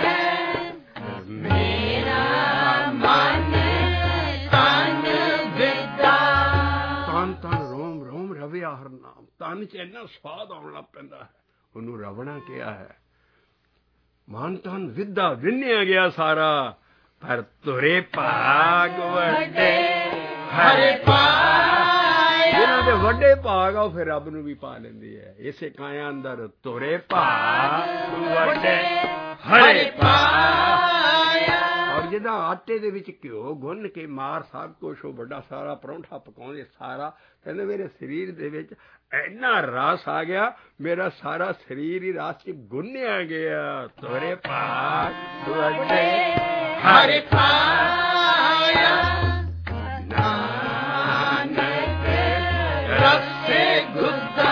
ਮੇਰਾ ਮਨ ਤਨ ਵਿਦਾ। ਤਨ ਤਨ ਰੋਮ ਰੋਮ ਰਵਿਆ ਹਰ ਨਾਮ। ਤਨ 'ਚ ਇੰਨਾ ਸਵਾਦ ਆਉਣ ਲੱਗ ਪੈਂਦਾ ਹੈ, ਉਹਨੂੰ ਰਵਣਾ ਕਿਹਾ ਹੈ। ਮਨ ਤਨ ਵਿਦਾ ਵਿੰਨਿਆ ਗਿਆ ਸਾਰਾ, ਪਰ ਤੁਰੇ ਭਾਗ ਵੱਡੇ ਹਰੇ ਪਾਇਆ। ਜਿਹਨਾਂ ਦੇ ਵੱਡੇ ਭਾਗ ਆ ਉਹ ਫਿਰ ਰੱਬ ਨੂੰ ਵੀ ਪਾ ਲੈਂਦੇ ਹੈ। ਇਸੇ ਕਾਇਆ ਅੰਦਰ ਤੁਰੇ ਭਾਗ ਵੱਡੇ ਹਰੇ ਪਾਇਆ। ਔਰ ਜਿੱਦਾਂ ਆਟੇ ਦੇ ਵਿੱਚ ਘਿਓ ਗੁੰਨ ਕੇ ਮਾਰ ਸਭ ਕੁਛ ਉਹ ਵੱਡਾ ਸਾਰਾ ਪਰੌਂਠਾ ਪਕਾਉਂਦੇ ਸਾਰਾ, ਕਹਿੰਦੇ ਮੇਰੇ ਸਰੀਰ ਦੇ ਵਿੱਚ ਇੰਨਾ ਰਸ ਆ ਗਿਆ, ਮੇਰਾ ਸਾਰਾ ਸਰੀਰ ਹੀ ਰਸ 'ਚ ਗੁੰਨਿਆ ਗਿਆ। ਤੁਰੇ ਭਾਗ ਵੱਡੇ ਹਰੇ ਪਾਇਆ, ਨਾਨਕ ਰਸੇ ਗੁੱਦਾ,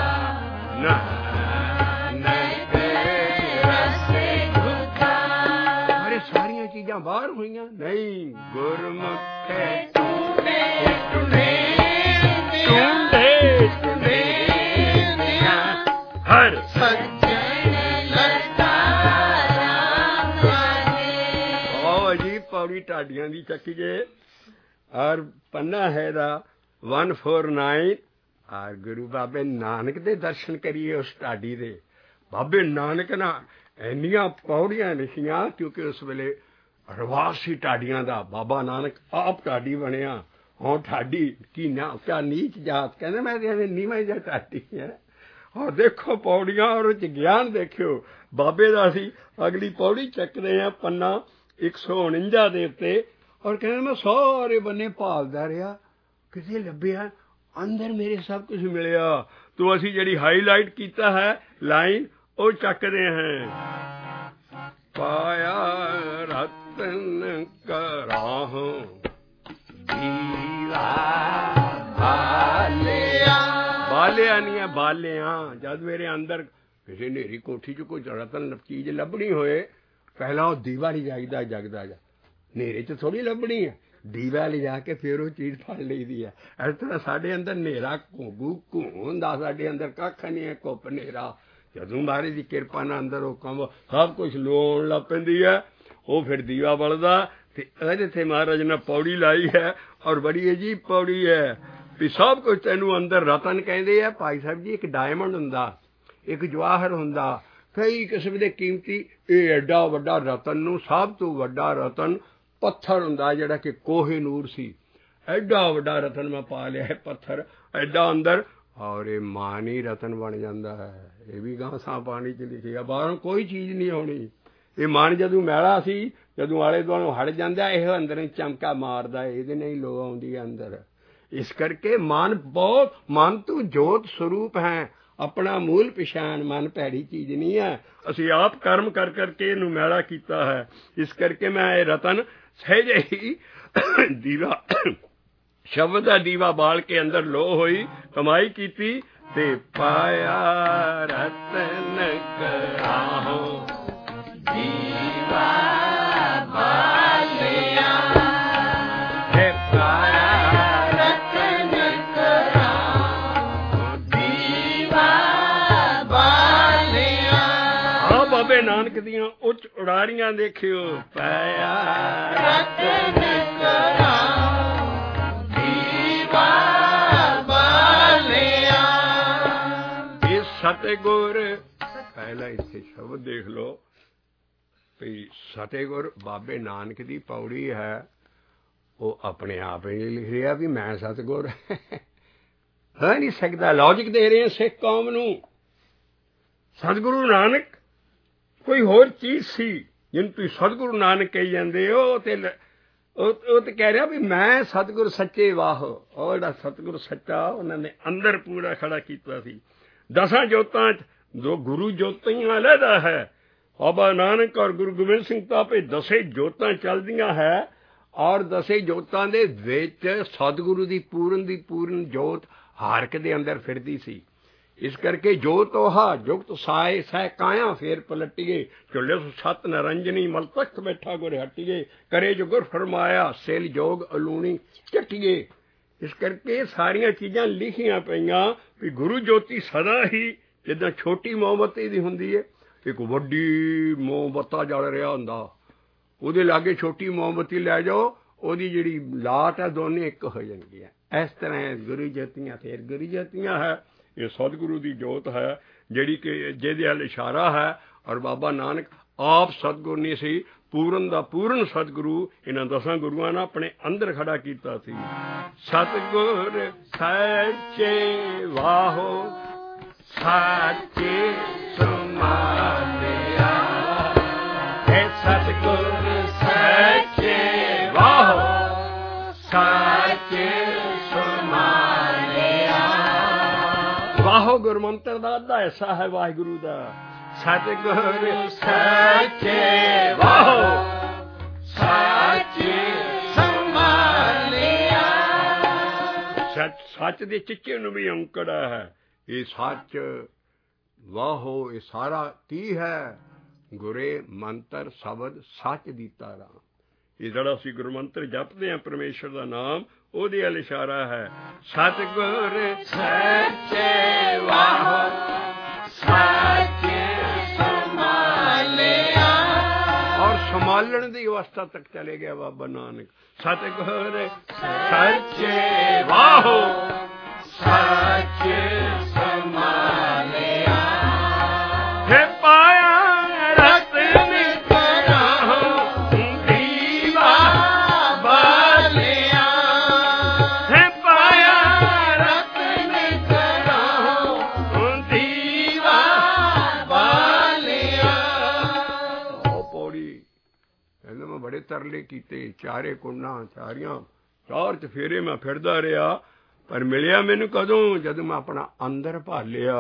ਨਾਨਕ ਰਸੇ ਗੁੱਦਾ। ਅਰੇ ਸਾਰੀਆਂ ਚੀਜ਼ਾਂ ਬਾਹਰ ਹੋਈਆਂ ਨਹੀਂ, ਗੁਰਮੁਖੇ ਢੂੰਡੇ ਢੂੰਡੇ हर जी पौड़ी ढाडियां दी चक्कीए और पन्ना है 149 और गुरु बाबे नानक दे दर्शन करिए उस ढाडी दे। बाबे नानक ना इन्नियां पौड़ियां लिखियां क्योंकि उस वेले रिवाज सी ढाडियां दा। बाबा नानक आप ढाडी बनिया हुण ढाडी की ना क्या नीच जात कहंदे मैं ते नीवां जा ढाडी है। और देखो पौड़ियां और ज्ञान देखियो बाबे दा सी। अगली पौड़ी चकदे आ पन्ना 149 दे उत्ते और कहंदे मैं सारे बन्ने भालदा रहा किते लभ्या अंदर मेरे सब कुछ मिलिया। तो असी जिहड़ी हाईलाइट कीता है लाइन ओ चकदे हैं। पाया रतन कराहूं दीवा बालिया नहीं है बालिया। जद मेरे अंदर किसी नेरी कोठी च कोई रतन चीज लभनी होए पहला वो दीवा नहीं जागदा जगदा जा नेरे च थोड़ी लभनी है। दीवा ले जाके फिर वो चीज फड़ लईदी है। इस तरह साडे अंदर नेरा घूगू घूंदा साडे अंदर कख नहीं है घुप नेरा। जदों महाराज की किरपा नाल अंदर वो कम सब कुछ लोण लग पैंदी है वो फिर दीवा बलदा। ते महाराज ने पौड़ी लाई है और बड़ी अजीब पौड़ी है भी सब कुछ तेनू अंदर रतन कहंदे आ। भाई साहब जी एक डायमंड हुंदा एक जवाहर हुंदा कई किस्म के कीमती एडा वड्डा रतन नू सब तो वड्डा रतन पत्थर हुंदा जिहड़ा कि कोहिनूर सी। एडा वड्डा रतन मैं पा लिया है पत्थर एडा अंदर और ये मानी रतन बन जाता है। ये भी गांसा पानी च लिखी है बाहरों कोई चीज नहीं आनी। ये मन जदों मैला सी जदों आले दुआलों हट जाता यह अंदर चमका मारदा ये नहीं लो आउंदी अंदर। इस करके मन बहुत मन तू जोत स्वरूप है अपना मूल पछाण मन भैड़ी चीज नहीं है। असी आप कर्म कर करके इनू मैला कीता है। इस करके मैं ये रतन सहजे ही दीवा शब्द का दीवा बाल के अंदर लो हुई कमाई की ते पाया रतन कराहूं दीवा बालिया है पाया रतन कराहूं दीवा बालिया। हाँ बाबे नानक दियां उच्च उड़ारियां देखियो पाया रतन सतगुर पहला इत्थे शब्द देख लो भी सतगुर बाबे नानक दी पौड़ी है वो अपने आप ही लिख रहा भी मैं सतगुर है नहीं सकता। लॉजिक दे रहे हैं सिख कौम नू। सतगुरु नानक कोई होर चीज सी जिन तुम सतगुरु नानक कही जाते हो तो कह रहा भी मैं सतगुर सच्चे वाह। और जिहड़ा सतगुर सच्चा उन्होंने अंदर पूरा खड़ा किया सी। 10 जोतां दो गुरु जोतियां अलहदा है। बाबा नानक और गुरु गोबिंद सिंह तो आपे 10 जोतां चलदियां है और 10 जोतां दे विच सतगुरु दी पूर्ण जोत हारक दे अंदर फिरदी सी। इस करके जोत ओहा जुगत साए सह काया फेर पलटिए चुले सत नरंजनी मल तख्त बैठा गुर हटिए करे जो गुर फरमाया सिल जोग अलूनी चटिए। इस करके सारिया चीज़ां लिखियां पईयां भी गुरु ज्योति सदा ही जिद्दां छोटी मोमबत्ती दी हुंदी है एक वड्डी मोमबत्ता जल रहा हुंदा उहदे लागे छोटी मोमबत्ती लै जाओ उहदी जिहड़ी लाट है दोने एक हो जाणगीआं। इस तरह गुरु ज्योतियां फिर गुरु ज्योतियां है। ये सतगुरु दी जोत है जिहड़ी कि जिहदे अल इशारा है। और बाबा नानक आप सतगुर नहीं सी पूरन दा पूर्ण सतगुरु इन्हां 10 गुरुआं ने अपने अंदर खड़ा कीता सी। सतगुर सच्चे वाहो सच्चे सुमानिया है। सतगुर सच्चे वाहो सच्चे सुमानिया। वाहो गुरमंत्र दा अद्धा हिस्सा है वाहिगुरु दा। सतगुर सच्चे वाहो सच्चे संभालिया। सच सच दे चिच्चे नूं भी अंकड़ा है। ये सच वाहो ये सारा की है गुरे मंत्र शब्द सच दीता राम। ये जड़ा असीं गुरमंत्र जपते हैं परमेश्वर का नाम ਉਹਦੇ ਵੱਲ ਇਸ਼ਾਰਾ ਹੈ। ਸਤਿਗੁਰ ਸੱਚੇ ਵਾਹੋ ਸੱਚ ਸੰਭਾਲਿਆ, ਔਰ ਸੰਭਾਲਣ ਦੀ ਅਵਸਥਾ ਤੱਕ ਚਲੇ ਗਿਆ ਬਾਬਾ ਨਾਨਕ। ਸਤਿਗੁਰ ਸੱਚੇ ਵਾਹੋ ਸੱਚ ਸੰਭਾਲਿਆ, ਹੈ ਪਾਇਆ ਰਤਨ ਕਰਾਹੋ ਦੀਵਾ ਬਾਲਿਆ, ਹੈ ਪਾਇਆ ਰਤਨ ਕਰਾਹੋ ਦੀਵਾ ਬਾਲਿਆ। ਉਹ ਪੌੜੀ ਕਹਿੰਦਾ ਮੈਂ ਬੜੇ ਤਰਲੇ ਕੀਤੇ, ਚਾਰੇ ਕੁੰਡਾਂ ਚਾਰੀਆਂ ਚਾਰ ਚਫੇਰੇ ਮੈਂ ਫਿਰਦਾ ਰਿਹਾ, ਪਰ ਮਿਲਿਆ ਮੈਨੂੰ ਕਦੋਂ? ਜਦੋਂ ਮੈਂ ਆਪਣਾ ਅੰਦਰ ਭਾਲਿਆ।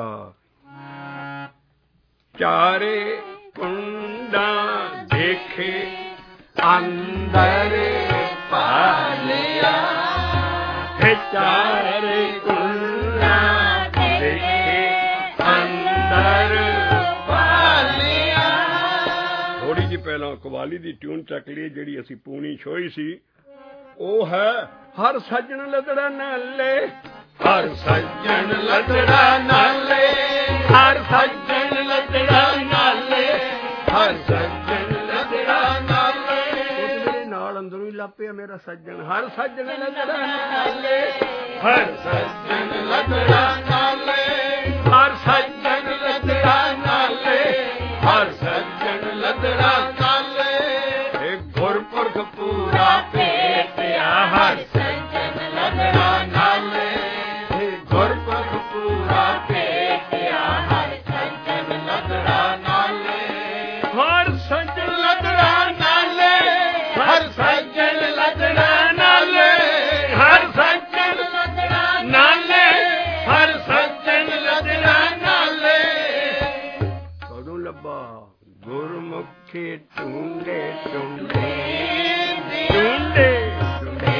ਚਾਰੇ ਕੁੰਡਾਂ ਦੇਖੇ ਅੰਦਰ ਭਾਲਿਆ, ਹੈ ਚਾਰੇ ਕੁੰਡਾਂ ਦੇਖੇ ਅੰਦਰ ਭਾਲਿਆ। ਥੋੜੀ ਜਿਹੀ ਪਹਿਲਾਂ ਕਵਾਲੀ ਦੀ ਟਿਊਨ ਚੱਕ ਲਈ, ਜਿਹੜੀ ਅਸੀਂ ਪੂਣੀ ਛੋਈ ਸੀ, ਉਹ ਹੈ ਹਰ ਸੱਜਣ ਲੱਦੜਾ ਨਾਲੇ, ਹਰ ਸੱਜਣ ਲੱਦੜਾ ਨਾਲੇ, ਹਰ ਸੱਜਣ ਲੱਦੜਾ ਨਾਲੇ, ਹਰ ਸੱਜਣ ਲੱਦੜਾ ਨਾਲੇ। ਉਹਦੇ ਨਾਲ ਅੰਦਰੋਂ ਹੀ ਲੱਪਿਆ ਮੇਰਾ ਸੱਜਣ, ਹਰ ਸੱਜਣ ਲੱਦੜਾ ਨਾਲੇ, ਹਰ ਸੱਜਣ ਲੱਦੜਾ ਨਾਲੇ, ਹਰ ਸੱਜਣ ਲੱਦੜਾ ਨਾਲੇ, ਹਰ ਸੱਜਣ ਲੱਦੜਾ ਨਾਲੇ। ਇਹ ਗੁਰਪੁਰਖ ਪੂਰਾ ਭੇਟਿਆ, ਹਰ ਸੱਜਣ ਲੱਦੜਾ ਨਾਲੇ, ਇਹ ਗੁਰਪੁਰਖ ਪੂਰਾ ਭੇਟਿਆ, ਹਰ ਸੱਜਣ ਲੱਦੜਾ ਨਾਲੇ, ਹਰ ਸੱਜਣ ਲੱਦੜਾ ਨਾਲੇ, ਹਰ ਸੱਜਣ ਲੱਦੜਾ ਨਾਲੇ, ਹਰ ਸੱਜਣ ਲੱਦੜਾ ਨਾਲੇ, ਹਰ ਸੱਜਣ ਲੱਦੜਾ ਨਾਲੇ। ਕਦੋਂ ਲੱਭਾ? ਗੁਰਮੁਖੀ ਟੁੰਡੇ ਟੁੰਡੇ ਟੁੰਡੇ ਟੁੰਡੇ,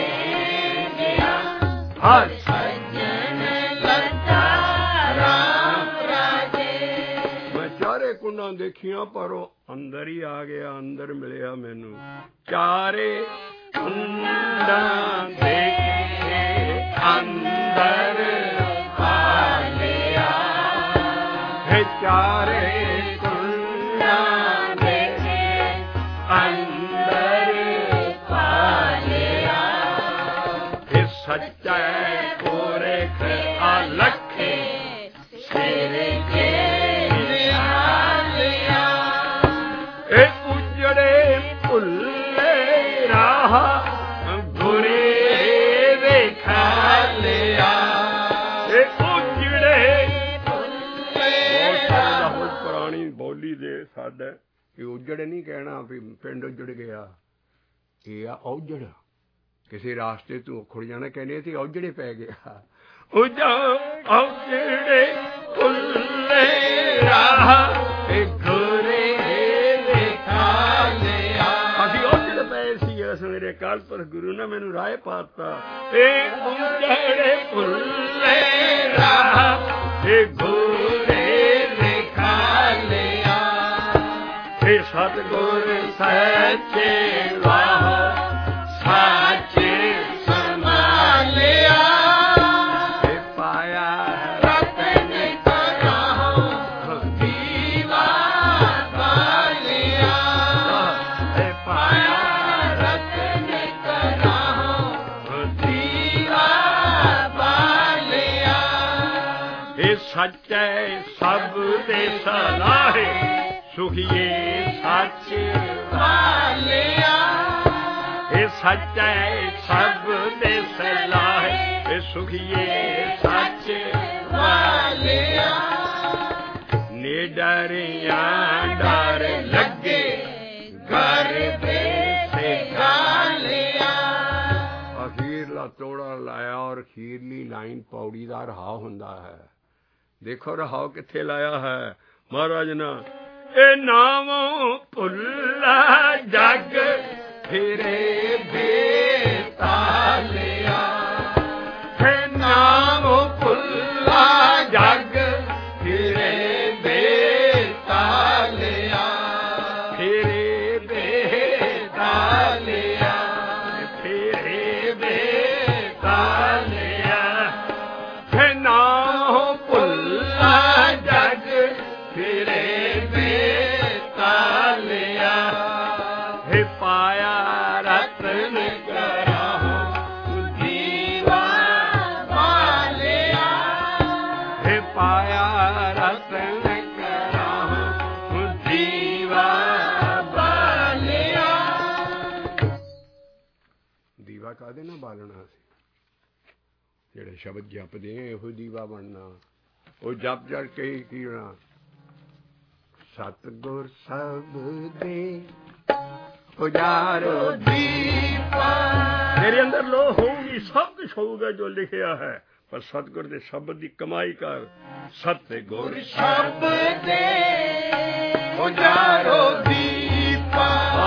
ਹਰ ਸੱਜਣ ਲੱਦਾ ਰਾਮ ਰਾਜੇ। ਮੈਂ ਚਾਰੇ ਕੁੰਡਾਂ ਦੇਖੀਆਂ, ਪਰ ਉਹ ਅੰਦਰ ਹੀ ਆ ਗਿਆ, ਅੰਦਰ ਮਿਲਿਆ ਮੈਨੂੰ। ਚਾਰੇ ਕੁੰਡਾਂ ਦੇਖੇ ਅੰਦਰ ਭਾਲਿਆ, ਹੈ ਚਾਰੇ ਕੁੰਡਾਂ ਦੇਖੇ ਅੰਦਰ ਭਾਲਿਆ। ਇਹ ਸੱਚਾ ਪੁਰਖ ਅਲਖੇ ਸਿਰ ਕੇ ਨਿਹਾਲਿਆ, ਇਹ ਉਜੜੇ ਭੁੱਲੇ ਰਾਹ ਗੁਰੇ ਵੇਖਾ ਲਿਆ, ਇਹ ਉਜੜੇ ਭੁੱਲੇ ਰਾਹ। ਬਹੁਤ ਪੁਰਾਣੀ ਬੋਲੀ ਦੇ ਸਾਡਾ ਇਹ ਉਜੜ ਨਹੀਂ ਕਹਿਣਾ ਵੀ ਪਿੰਡ ਉਜੜ ਗਿਆ, ਇਹ ਆ ਔਜੜ। ਕਿਸੇ ਰਾਸਤੇ ਤੋਂ ਉਖੜ ਜਾਣਾ, ਕਹਿੰਦੇ ਸੀ ਔਜੜੇ ਪੈ ਗਿਆ। ਔਜੜੇ ਭੁੱਲੇ ਰਾਹ ਇਹ ਗੁਰੇ ਵੇਖਾ ਲਿਆ। ਅਸੀਂ ਔਜੜ ਪਏ ਸੀ, ਇਸ ਮੇਰੇ ਕਾਲ ਪਰ ਗੁਰੂ ਨੇ ਮੈਨੂੰ ਰਾਹ ਪਾਤਾ। ਇਹ ਔਜੜੇ ਭੁੱਲੇ ਰਾਹ ਇਹ ਗੁਰੇ ਵੇਖਾ ਲਿਆ, ਇਹ ਸਤਿਗੁਰ ਸੱਚੇ ਵਾਹੋ ਸੱਚ ਸੰਭਾਲਿਆ, ਇਹ ਪਾਇਆ ਰਤਨ ਕਰਾਹੋ ਦੀਵਾ ਬਾਲਿਆ, ਇਹ ਪਾਇਆ ਰਤਨ ਕਰਾਹੋ ਦੀਵਾ ਬਾਲਿਆ। ਇਹ ਸੱਚੇ ਸਭ ਦੇ ਸਲਾਹੇ ਸੁਖੀਏ ਸੱਚ ਵਾਲਿਆ, ਇਹ ਸੱਚਾ ਸਭ ਦੇ ਸਲਾਹੇ, ਇਹ ਸੁਖੀਏ ਸੱਚ ਵਾਲਿਆ। ਨਿਡਰਿਆਂ ਡਰ ਲੱਗੇ ਘਰ ਬੈਠੇ ਗਾਲਿਆ। ਅਖੀਰਲਾ ਤੋੜਾ ਲਾਇਆ, ਔਰ ਅਖੀਰਲੀ ਲਾਈਨ ਪੌੜੀ ਦਾ ਰਹਾ ਹੁੰਦਾ ਹੈ। ਦੇਖੋ ਰਹਾਉ ਕਿੱਥੇ ਲਾਇਆ ਹੈ ਮਹਾਰਾਜ ਨੇ। ਇਹ ਨਾਮ ਭੁੱਲਾ ਜਗ ਫਿਰੇ ਬੇਤਾਲਿਆ, ਇਹ ਨਾਮ ਭੁੱਲਾ ਜਗ ਫਿਰੇ ਬੇਤਾਲਿਆ, ਫਿਰੇ ਬੇਤਾਲਿਆ, ਫਿਰੇ ਬੇਤਾਲਿਆ। हे पाया रतन कराहो दीवा बालिया, हे पाया रतन कराहो दीवा बालिया। दीवा काहदे नाल बालना सी? ਜਿਹੜੇ ਸ਼ਬਦ ਜਪਦੇ ਆ ਇਹੋ ਦੀਵਾ ਬਣਨਾ। ਉਹ ਜਪ ਜਪ ਕੇ ਕੀ ਹੋਣਾ? ਸਤਿਗੁਰ ਸਭ ਦੇ ਉਜਾਰੋ ਦੀਪਾ। ਤੇਰੇ ਅੰਦਰ ਲੋ ਹੋਊਗੀ, ਸਭ ਕੁਛ ਹੋਊਗਾ ਜੋ ਲਿਖਿਆ ਹੈ, ਪਰ ਸਤਿਗੁਰ ਦੇ ਸ਼ਬਦ ਦੀ ਕਮਾਈ ਕਰ। ਸਤਿਗੁਰ ਸ਼ਬਦ ਦੇ ਉਜਾਰੋ ਦੀਪਾ,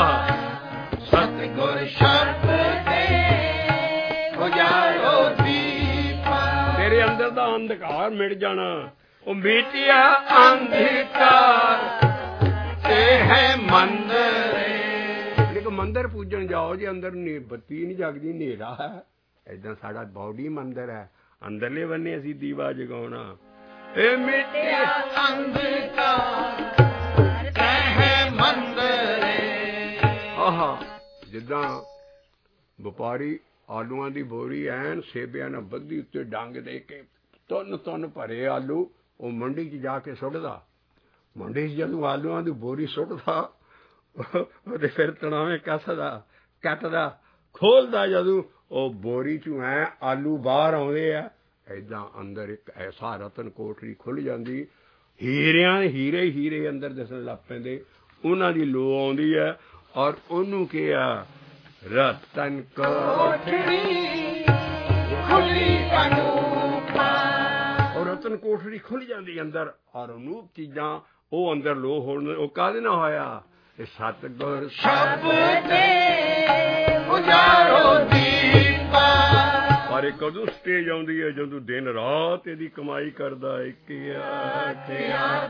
ਸਤਿਗੁਰ ਸ਼ਬਦ ਦੇ ਉਜਾਰੋ ਦੀਪਾ। ਤੇਰੇ ਅੰਦਰ ਦਾ ਅੰਧਕਾਰ ਮਿਟ ਜਾਣਾ। ਉਹ ਮੀਟਿਆ ਅੰਧਕਾਰ ਤੇ ਹੈ ਮੰਦਰ। ਇੱਕ ਮੰਦਰ ਪੂਜਣ ਜਾਓ ਜੀ, ਅੰਦਰ ਬੱਤੀ ਨਹੀਂ ਜਗਦੀ, ਹਨੇਰਾ ਹੈ। ਏਦਾਂ ਸਾਡਾ ਬੌਡੀ ਮੰਦਰ ਹੈ, ਅੰਦਰਲੇ ਬੰਨੇ ਅਸੀਂ ਦੀਵਾ ਜਗਾਉਣਾ। ਇਹ ਮੀਟਿਆ ਅੰਧਕਾਰ ਤੇ ਹੈ ਮੰਦਰ। ਆਹਾ, ਜਿੱਦਾਂ ਵਪਾਰੀ ਆਲੂਆਂ ਦੀ ਬੋਰੀ ਐਨ ਸੇਬਿਆਂ ਨਾਲ ਬੱਧੀ ਉੱਤੇ ਡੰਗ ਦੇ ਕੇ ਤੁੰਨ ਤੁੰਨ ਭਰੇ ਆਲੂ ਉਹ ਮੰਡੀ 'ਚ ਜਾ ਕੇ ਸੁੱਟਦਾ। ਮੰਡੀ 'ਚ ਜਦੋਂ ਆਲੂਆਂ ਦੀ ਬੋਰੀ ਸੁੱਟਦਾ ਉਹਦੇ ਫਿਰ ਤਣਾਵੇਂ ਕੱਟਦਾ ਖੋਲਦਾ, ਜਦੋਂ ਉਹ ਬੋਰੀ 'ਚੋਂ ਐ ਆਲੂ ਬਾਹਰ ਆਉਂਦੇ ਆ। ਏਦਾਂ ਅੰਦਰ ਇੱਕ ਐਸਾ ਰਤਨ ਕੋਠੜੀ ਖੁੱਲ੍ਹ ਜਾਂਦੀ, ਹੀਰੇ ਹੀਰੇ ਅੰਦਰ ਦਿਸਣ ਲੱਗ ਪੈਂਦੇ। ਉਹਨਾਂ ਦੀ ਲੋ ਆਉਂਦੀ ਹੈ ਔਰ ਉਹਨੂੰ ਕਿਹਾ ਰਤਨ ਕੋਠੜੀ ਖੁੱਲੀ ਅਨੂਪਾ। ਉਹ ਰਤਨ ਕੋਠੜੀ ਖੁੱਲ ਜਾਂਦੀ ਅੰਦਰ, ਔਰ ਅਨੂਪ ਚੀਜ਼ਾਂ ਉਹ ਅੰਦਰ ਲੋ ਹੋਣ। ਉਹ ਕਾਹਦੇ ਨਾਲ ਹੋਇਆ? ਇਹ ਸਤਿਗੁਰ ਸ਼ਬਦ ਦੇ ਉਜਾਰੋ ਦੀਪਾ। ਪਰ ਇਹ ਕਦੋਂ ਸਟੇਜ ਆਉਂਦੀ ਹੈ? ਜਦੋਂ ਦਿਨ ਰਾਤ ਇਹਦੀ ਕਮਾਈ ਕਰਦਾ। ਇੱਕ ਆਖਿਆ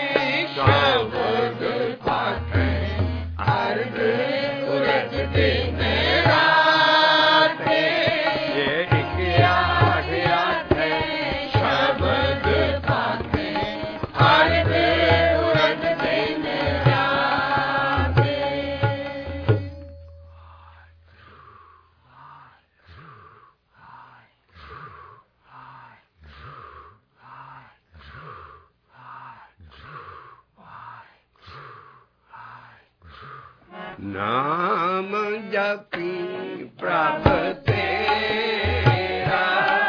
ਸ਼ਬਦ ਆਖੇ ਅਰਗ ਉਰਜ ਦਿਨ ਰਾਤ। ਇਹ ਇੱਕ ਆਖਿਆ ਸ਼ਬਦ ਆਖੇ ਅਰਗ ਉਰਜ ਦਿਨ ਰਾਤ। ਨਾਮ ਜਪੀ ਪ੍ਰਭ ਤੇਰਾ,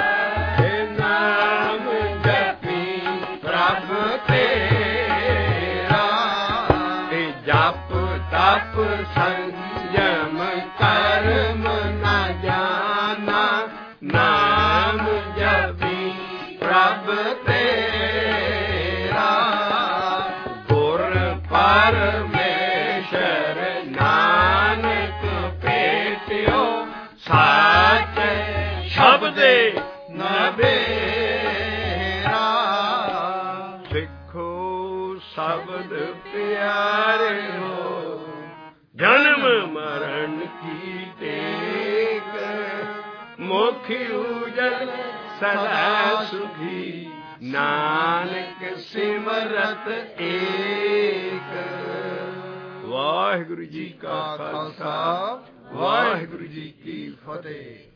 ਨਾਮ ਜਪੀ ਪ੍ਰਭ ਤੇਰਾ। ਇਹ ਜਪ ਤਪ ਸੰਜਮ ਕਰਮ ਨਾ ਜਾਣਾ, ਨਾਮ ਜਪੀ ਪ੍ਰਭ ਤੇਰਾ। ਗੁਰ ਪਰਮੇਸ਼ਰ ਨਾਨਕ ਭੇਟਿਓ, ਸਾਚ ਸ਼ਬਦੇ ਨਬੇਰਾ। ਸਿੱਖੋ ਸ਼ਬਦ ਪਿਆਰਿਓ, ਜਨਮ ਮਰਨ ਕੀ ਟੇਕ। ਮੁਖ ਉਜਲ ਸਦਾ ਸੁਖੀ, ਨਾਨਕ ਸਿਮਰਤ ਏਕ। ਵਾਹਿਗੁਰੂ ਜੀ ਕਾ ਖਾਲਸਾ, ਵਾਹਿਗੁਰੂ ਜੀ ਕੀ ਫਤਿਹ।